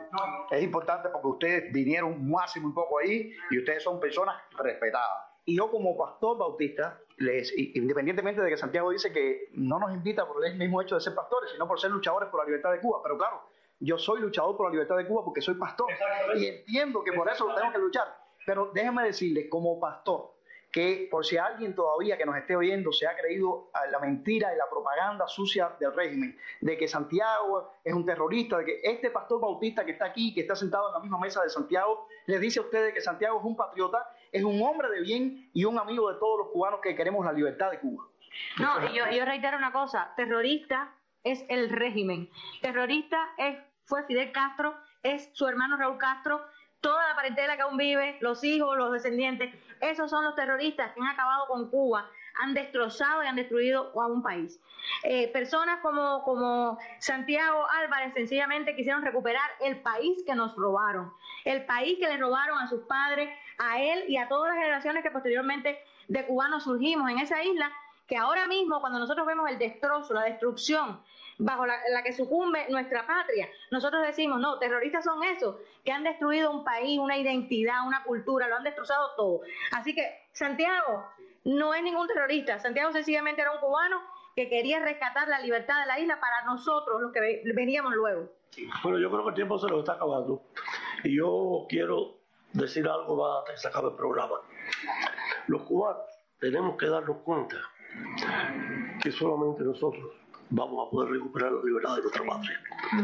porque ustedes vinieron hace muy poco ahí y ustedes son personas respetadas. Y yo como pastor bautista, independientemente de que Santiago dice que no nos invita por el mismo hecho de ser pastores, sino por ser luchadores por la libertad de Cuba, pero claro, yo soy luchador por la libertad de Cuba porque soy pastor y entiendo que por eso tengo que luchar. Pero déjenme decirles, como pastor, que por si alguien todavía que nos esté oyendo se ha creído a la mentira y la propaganda sucia del régimen, de que Santiago es un terrorista, de que este pastor bautista que está aquí, que está sentado en la misma mesa de Santiago, les dice a ustedes que Santiago es un patriota, es un hombre de bien y un amigo de todos los cubanos que queremos la libertad de Cuba. No, yo reitero una cosa, terrorista es el régimen, terrorista fue Fidel Castro, es su hermano Raúl Castro, toda la parentela que aún vive, los hijos, los descendientes, esos son los terroristas que han acabado con Cuba, han destrozado y han destruido a un país. Personas como Santiago Álvarez sencillamente quisieron recuperar el país que nos robaron, el país que le robaron a sus padres, a él y a todas las generaciones que posteriormente de cubanos surgimos en esa isla, que ahora mismo cuando nosotros vemos el destrozo, la destrucción, bajo la que sucumbe nuestra patria, nosotros decimos, no, terroristas son esos que han destruido un país, una identidad, una cultura, lo han destrozado todo. Así que Santiago no es ningún terrorista, Santiago sencillamente era un cubano que quería rescatar la libertad de la isla para nosotros, los que veníamos luego. Bueno, yo creo que el tiempo se nos está acabando y yo quiero decir algo más hasta que se acabe el programa. Los cubanos tenemos que darnos cuenta que solamente nosotros vamos a poder recuperar la libertad de nuestra patria.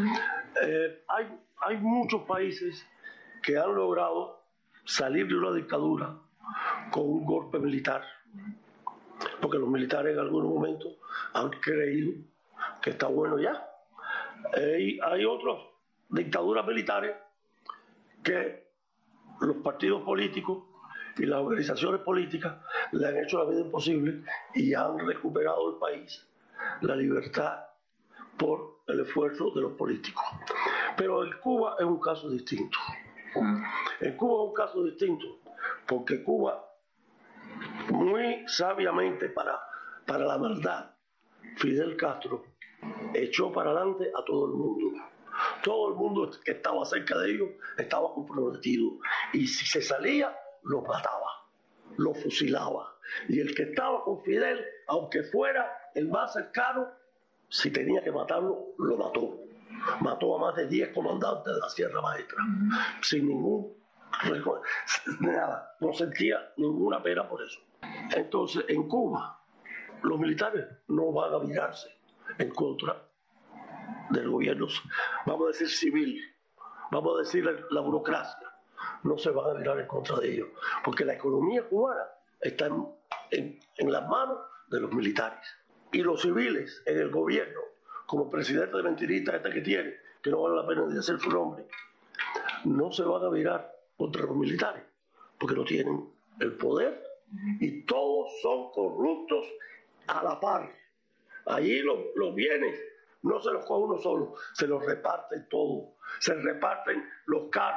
Hay muchos países que han logrado salir de una dictadura con un golpe militar, porque los militares en algún momento han creído que está bueno ya. Hay otras dictaduras militares que los partidos políticos y las organizaciones políticas le han hecho la vida imposible y han recuperado el país, la libertad, por el esfuerzo de los políticos. Pero en Cuba es un caso distinto. En Cuba es un caso distinto porque Cuba, muy sabiamente para la verdad, Fidel Castro echó para adelante a todo el mundo. Todo el mundo que estaba cerca de ellos estaba comprometido y si se salía, los mataba, los fusilaba. Y el que estaba con Fidel, aunque fuera el más cercano, si tenía que matarlo, lo mató. Mató a más de 10 comandantes de la Sierra Maestra, sin nada, no sentía ninguna pena por eso. Entonces, en Cuba, los militares no van a virarse en contra del gobierno, vamos a decir civil, vamos a decir la burocracia, no se van a virar en contra de ellos, porque la economía cubana está en las manos de los militares. Y los civiles en el gobierno, como el presidente de mentirita que tiene, que no vale la pena ni decir su nombre, no se van a virar contra los militares, porque no tienen el poder y todos son corruptos a la par. Allí los bienes no se los coge uno solo, se los reparten todos, se reparten los carros,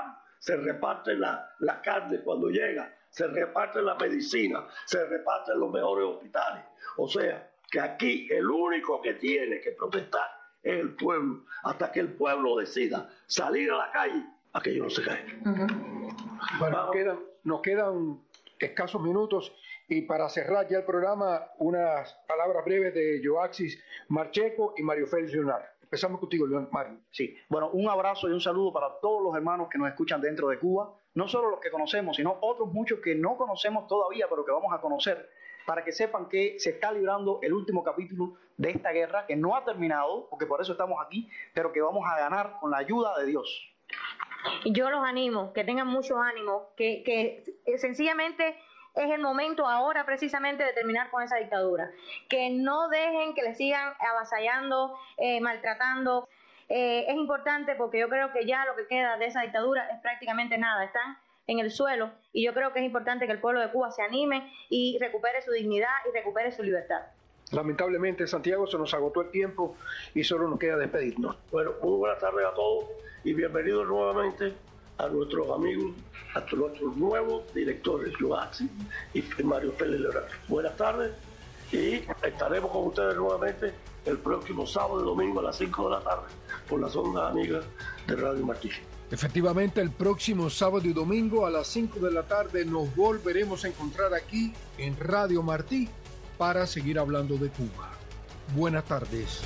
se reparte la carne cuando llega, se reparte la medicina, se reparten los mejores hospitales. O sea, que aquí el único que tiene que protestar es el pueblo. Hasta que el pueblo decida salir a la calle, aquello no se cae. Bueno, nos quedan escasos minutos y para cerrar ya el programa, unas palabras breves de Joaxis Marcheco y Mario Félix Leonardo. Empezamos contigo, Mario. Sí, bueno, un abrazo y un saludo para todos los hermanos que nos escuchan dentro de Cuba, no solo los que conocemos, sino otros muchos que no conocemos todavía, pero que vamos a conocer, para que sepan que se está librando el último capítulo de esta guerra, que no ha terminado, porque por eso estamos aquí, pero que vamos a ganar con la ayuda de Dios. Yo los animo, que tengan mucho ánimo, que sencillamente es el momento ahora precisamente de terminar con esa dictadura, que no dejen que les sigan avasallando, maltratando. Es importante porque yo creo que ya lo que queda de esa dictadura es prácticamente nada, están en el suelo y yo creo que es importante que el pueblo de Cuba se anime y recupere su dignidad y recupere su libertad. Lamentablemente, Santiago, se nos agotó el tiempo y solo nos queda despedirnos. Bueno, muy buenas tardes a todos y bienvenidos nuevamente a nuestros amigos, a nuestros nuevos directores, Joaxis y Mario Félix Leonardo. Buenas tardes y estaremos con ustedes nuevamente el próximo sábado y domingo a las 5 de la tarde por las ondas amigas de Radio Martí. Efectivamente, el próximo sábado y domingo a las 5 de la tarde nos volveremos a encontrar aquí en Radio Martí para seguir hablando de Cuba. Buenas tardes.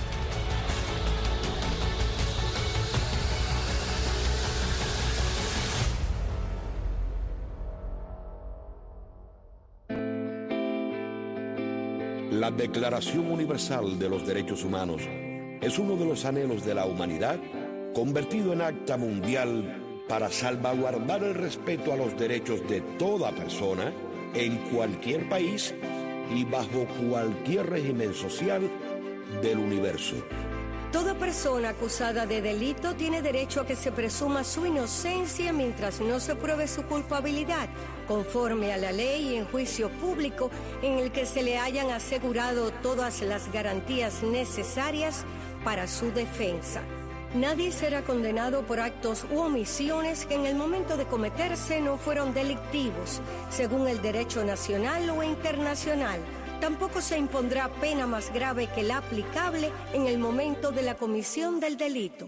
La Declaración Universal de los Derechos Humanos es uno de los anhelos de la humanidad convertido en acta mundial para salvaguardar el respeto a los derechos de toda persona en cualquier país y bajo cualquier régimen social del universo. Toda persona acusada de delito tiene derecho a que se presuma su inocencia mientras no se pruebe su culpabilidad, conforme a la ley y en juicio público en el que se le hayan asegurado todas las garantías necesarias para su defensa. Nadie será condenado por actos u omisiones que en el momento de cometerse no fueron delictivos, según el derecho nacional o internacional. Tampoco se impondrá pena más grave que la aplicable en el momento de la comisión del delito.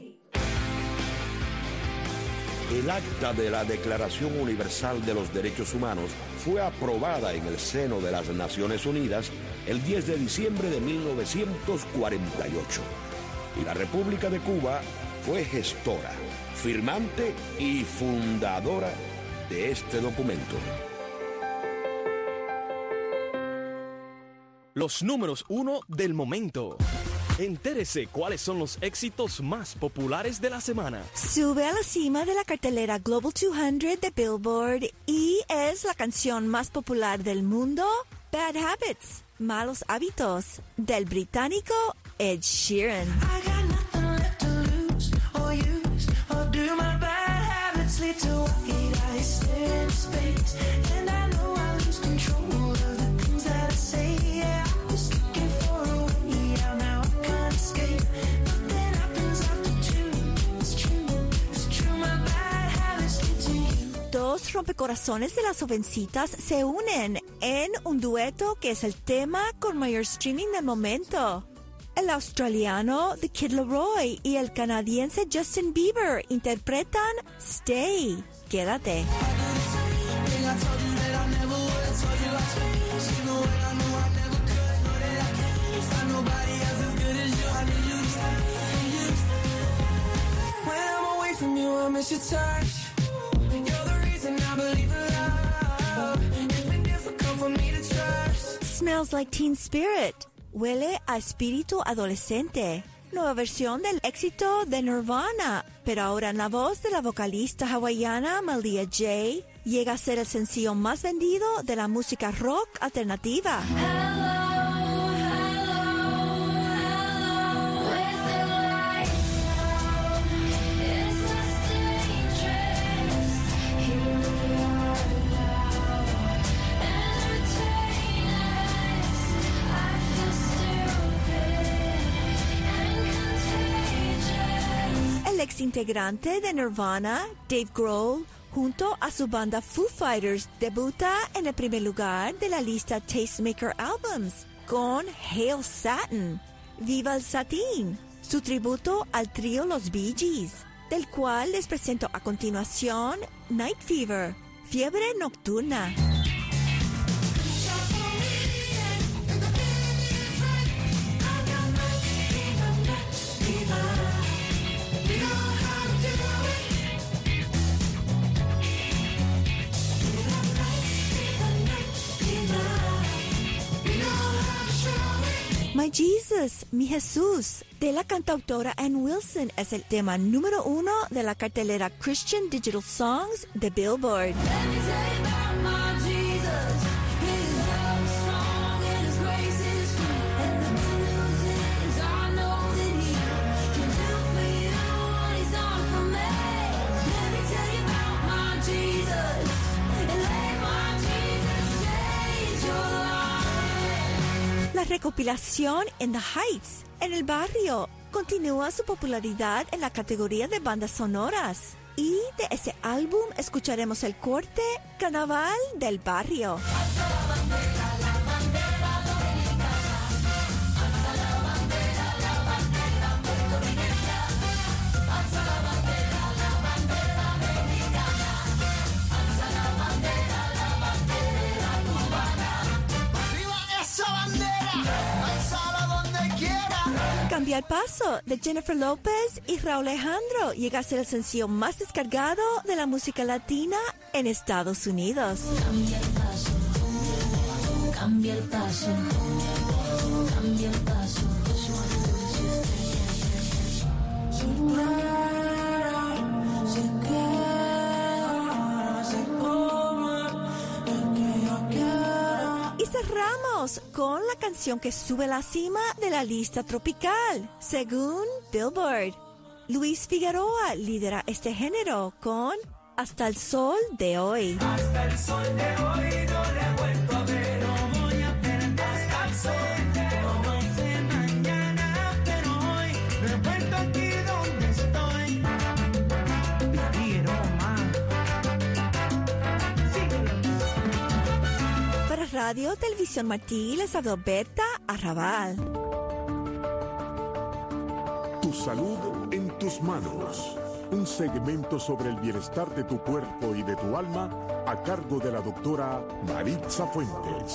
El acta de la Declaración Universal de los Derechos Humanos fue aprobada en el seno de las Naciones Unidas el 10 de diciembre de 1948. Y la República de Cuba fue gestora, firmante y fundadora de este documento. Los números 1 del momento. Entérese cuáles son los éxitos más populares de la semana. Sube a la cima de la cartelera Global 200 de Billboard y es la canción más popular del mundo, Bad Habits, Malos Hábitos, del británico Ed Sheeran. Dos rompecorazones de las jovencitas se unen en un dueto que es el tema con mayor streaming del momento. El australiano The Kid Laroi y el canadiense Justin Bieber interpretan Stay. Quédate. Smells Like Teen Spirit. Huele a espíritu adolescente. Nueva versión del éxito de Nirvana, pero ahora en la voz de la vocalista hawaiana Malia J. Llega a ser el sencillo más vendido de la música rock alternativa. El integrante de Nirvana, Dave Grohl, junto a su banda Foo Fighters, debuta en el primer lugar de la lista Tastemaker Albums con Hail Satin, Viva el Satín, su tributo al trío Los Bee Gees, del cual les presento a continuación Night Fever, Fiebre Nocturna. My Jesus, mi Jesús, de la cantautora Ann Wilson, es el tema número 1 de la cartelera Christian Digital Songs de Billboard. La recopilación In the Heights, en el barrio, continúa su popularidad en la categoría de bandas sonoras. Y de ese álbum escucharemos el corte Carnaval del Barrio. Cambia el paso de Jennifer López y Raúl Alejandro llega a ser el sencillo más descargado de la música latina en Estados Unidos. Cambia el paso, cambia el paso, cambia el paso. Y cerramos con la canción que sube a la cima de la lista tropical, según Billboard. Luis Figueroa lidera este género con Hasta el Sol de Hoy. Hasta el sol de hoy no le he vuelto a ver, no voy a perder hasta el sol de hoy. No sé mañana, pero hoy me he vuelto aquí donde estoy. Para Radio Televisión Martí les habló Berta Arrabal. Tu salud en tus manos. Un segmento sobre el bienestar de tu cuerpo y de tu alma a cargo de la doctora Maritza Fuentes.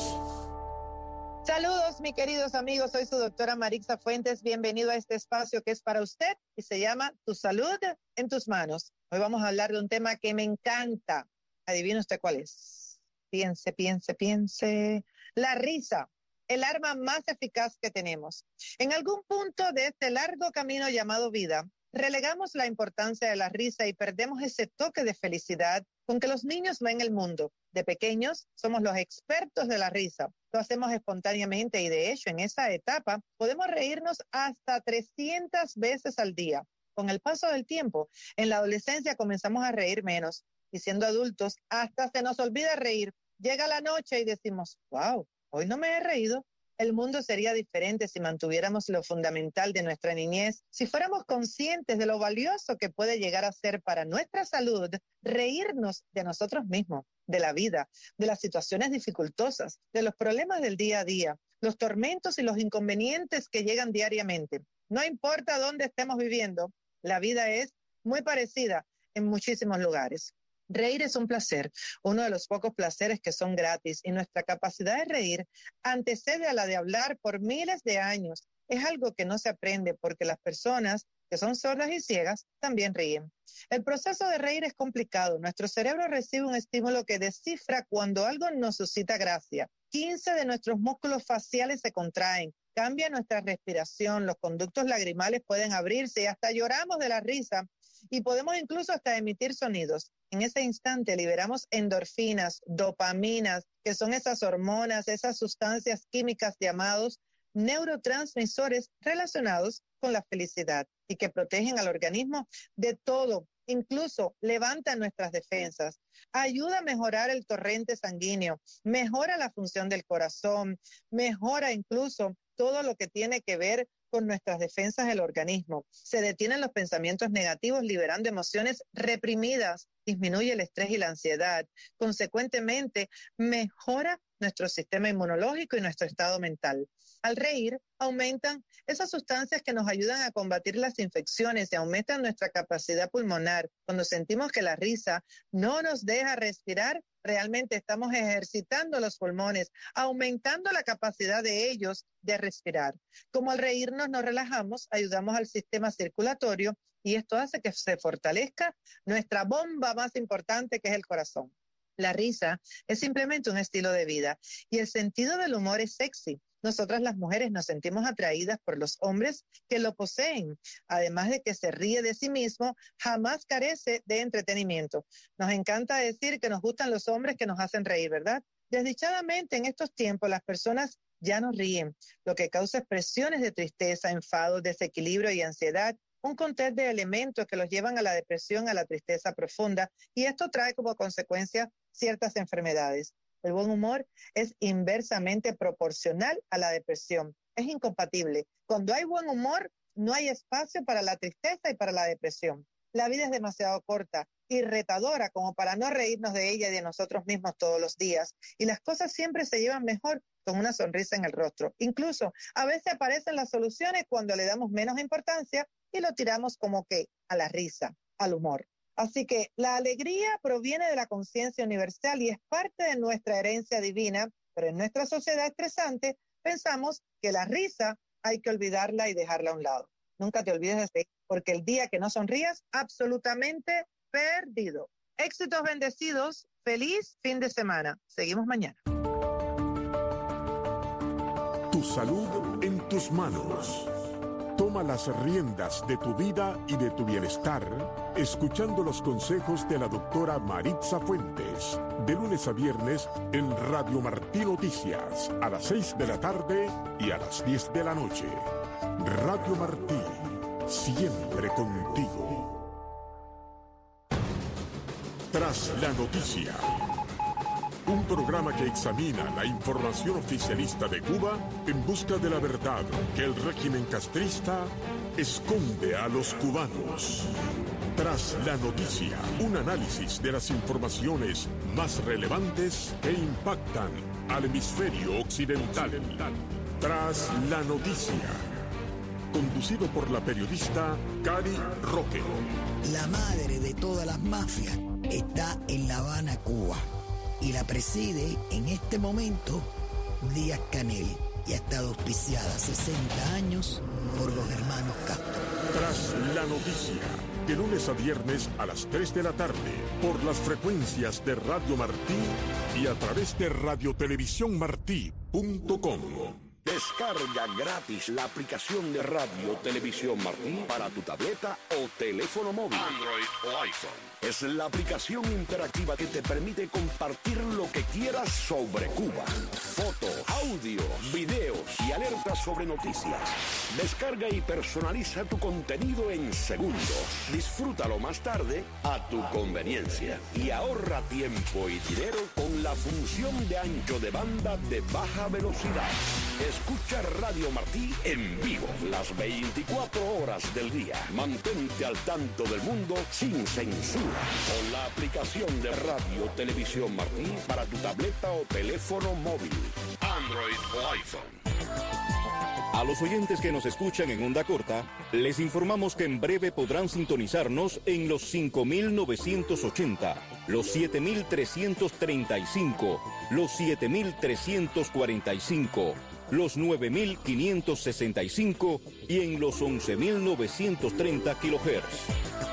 Saludos, mis queridos amigos. Soy su doctora Maritza Fuentes. Bienvenido a este espacio que es para usted y se llama Tu salud en tus manos. Hoy vamos a hablar de un tema que me encanta. ¿Adivina usted cuál es? Piense, piense, piense. La risa, el arma más eficaz que tenemos. En algún punto de este largo camino llamado vida, relegamos la importancia de la risa y perdemos ese toque de felicidad con que los niños ven el mundo. De pequeños somos los expertos de la risa. Lo hacemos espontáneamente y de hecho en esa etapa podemos reírnos hasta 300 veces al día. Con el paso del tiempo, en la adolescencia comenzamos a reír menos y siendo adultos hasta se nos olvida reír. Llega la noche y decimos, wow, hoy no me he reído. El mundo sería diferente si mantuviéramos lo fundamental de nuestra niñez, si fuéramos conscientes de lo valioso que puede llegar a ser para nuestra salud reírnos de nosotros mismos, de la vida, de las situaciones dificultosas, de los problemas del día a día, los tormentos y los inconvenientes que llegan diariamente. No importa dónde estemos viviendo, la vida es muy parecida en muchísimos lugares. Reír es un placer, uno de los pocos placeres que son gratis y nuestra capacidad de reír antecede a la de hablar por miles de años. Es algo que no se aprende porque las personas que son sordas y ciegas también ríen. El proceso de reír es complicado. Nuestro cerebro recibe un estímulo que descifra cuando algo nos suscita gracia. 15 de nuestros músculos faciales se contraen, cambia nuestra respiración, los conductos lagrimales pueden abrirse y hasta lloramos de la risa y podemos incluso hasta emitir sonidos. En ese instante liberamos endorfinas, dopaminas, que son esas hormonas, esas sustancias químicas llamados neurotransmisores relacionados con la felicidad y que protegen al organismo de todo, incluso levantan nuestras defensas, ayuda a mejorar el torrente sanguíneo, mejora la función del corazón, mejora incluso todo lo que tiene que ver con nuestras defensas del organismo. Se detienen los pensamientos negativos, liberando emociones reprimidas, disminuye el estrés y la ansiedad. Consecuentemente, mejora nuestro sistema inmunológico y nuestro estado mental. Al reír, aumentan esas sustancias que nos ayudan a combatir las infecciones y aumentan nuestra capacidad pulmonar. Cuando sentimos que la risa no nos deja respirar, realmente estamos ejercitando los pulmones, aumentando la capacidad de ellos de respirar. Como al reírnos nos relajamos, ayudamos al sistema circulatorio y esto hace que se fortalezca nuestra bomba más importante, que es el corazón. La risa es simplemente un estilo de vida y el sentido del humor es sexy. Nosotras las mujeres nos sentimos atraídas por los hombres que lo poseen. Además de que se ríe de sí mismo, jamás carece de entretenimiento. Nos encanta decir que nos gustan los hombres que nos hacen reír, ¿verdad? Desdichadamente, en estos tiempos, las personas ya no ríen, lo que causa expresiones de tristeza, enfado, desequilibrio y ansiedad, un cóctel de elementos que los llevan a la depresión, a la tristeza profunda, y esto trae como consecuencia ciertas enfermedades. El buen humor es inversamente proporcional a la depresión. Es incompatible. Cuando hay buen humor, no hay espacio para la tristeza y para la depresión. La vida es demasiado corta y retadora como para no reírnos de ella y de nosotros mismos todos los días. Y las cosas siempre se llevan mejor con una sonrisa en el rostro. Incluso a veces aparecen las soluciones cuando le damos menos importancia y lo tiramos como que a la risa, al humor. Así que la alegría proviene de la conciencia universal y es parte de nuestra herencia divina, pero en nuestra sociedad estresante pensamos que la risa hay que olvidarla y dejarla a un lado. Nunca te olvides de reír, porque el día que no sonrías, absolutamente perdido. Éxitos bendecidos, feliz fin de semana. Seguimos mañana. Tu salud en tus manos. Toma las riendas de tu vida y de tu bienestar, escuchando los consejos de la doctora Maritza Fuentes, de lunes a viernes en Radio Martí Noticias, a las 6 de la tarde y a las 10 de la noche. Radio Martí, siempre contigo. Tras la noticia. Un programa que examina la información oficialista de Cuba en busca de la verdad que el régimen castrista esconde a los cubanos. Tras la noticia, un análisis de las informaciones más relevantes que impactan al hemisferio occidental. Tras la noticia, conducido por la periodista Cari Roque. La madre de todas las mafias está en La Habana, Cuba. Y la preside en este momento Díaz-Canel y ha estado auspiciada 60 años por los hermanos Castro. Tras la noticia, de lunes a viernes a las 3 de la tarde, por las frecuencias de Radio Martí y a través de radiotelevisiónmartí.com. Descarga gratis la aplicación de Radio Televisión Martí para tu tableta o teléfono móvil, Android o iPhone. Es la aplicación interactiva que te permite compartir lo que quieras sobre Cuba. Fotos, audios, videos y alertas sobre noticias. Descarga y personaliza tu contenido en segundos. Disfrútalo más tarde a tu conveniencia. Y ahorra tiempo y dinero con la función de ancho de banda de baja velocidad. Escucha Radio Martí en vivo las 24 horas del día. Mantente al tanto del mundo sin censura. Con la aplicación de Radio Televisión Martí para tu tableta o teléfono móvil, Android o iPhone. A los oyentes que nos escuchan en onda corta, les informamos que en breve podrán sintonizarnos en los 5.980, los 7.335, los 7.345, los 9.565 y en los 11.930 kHz.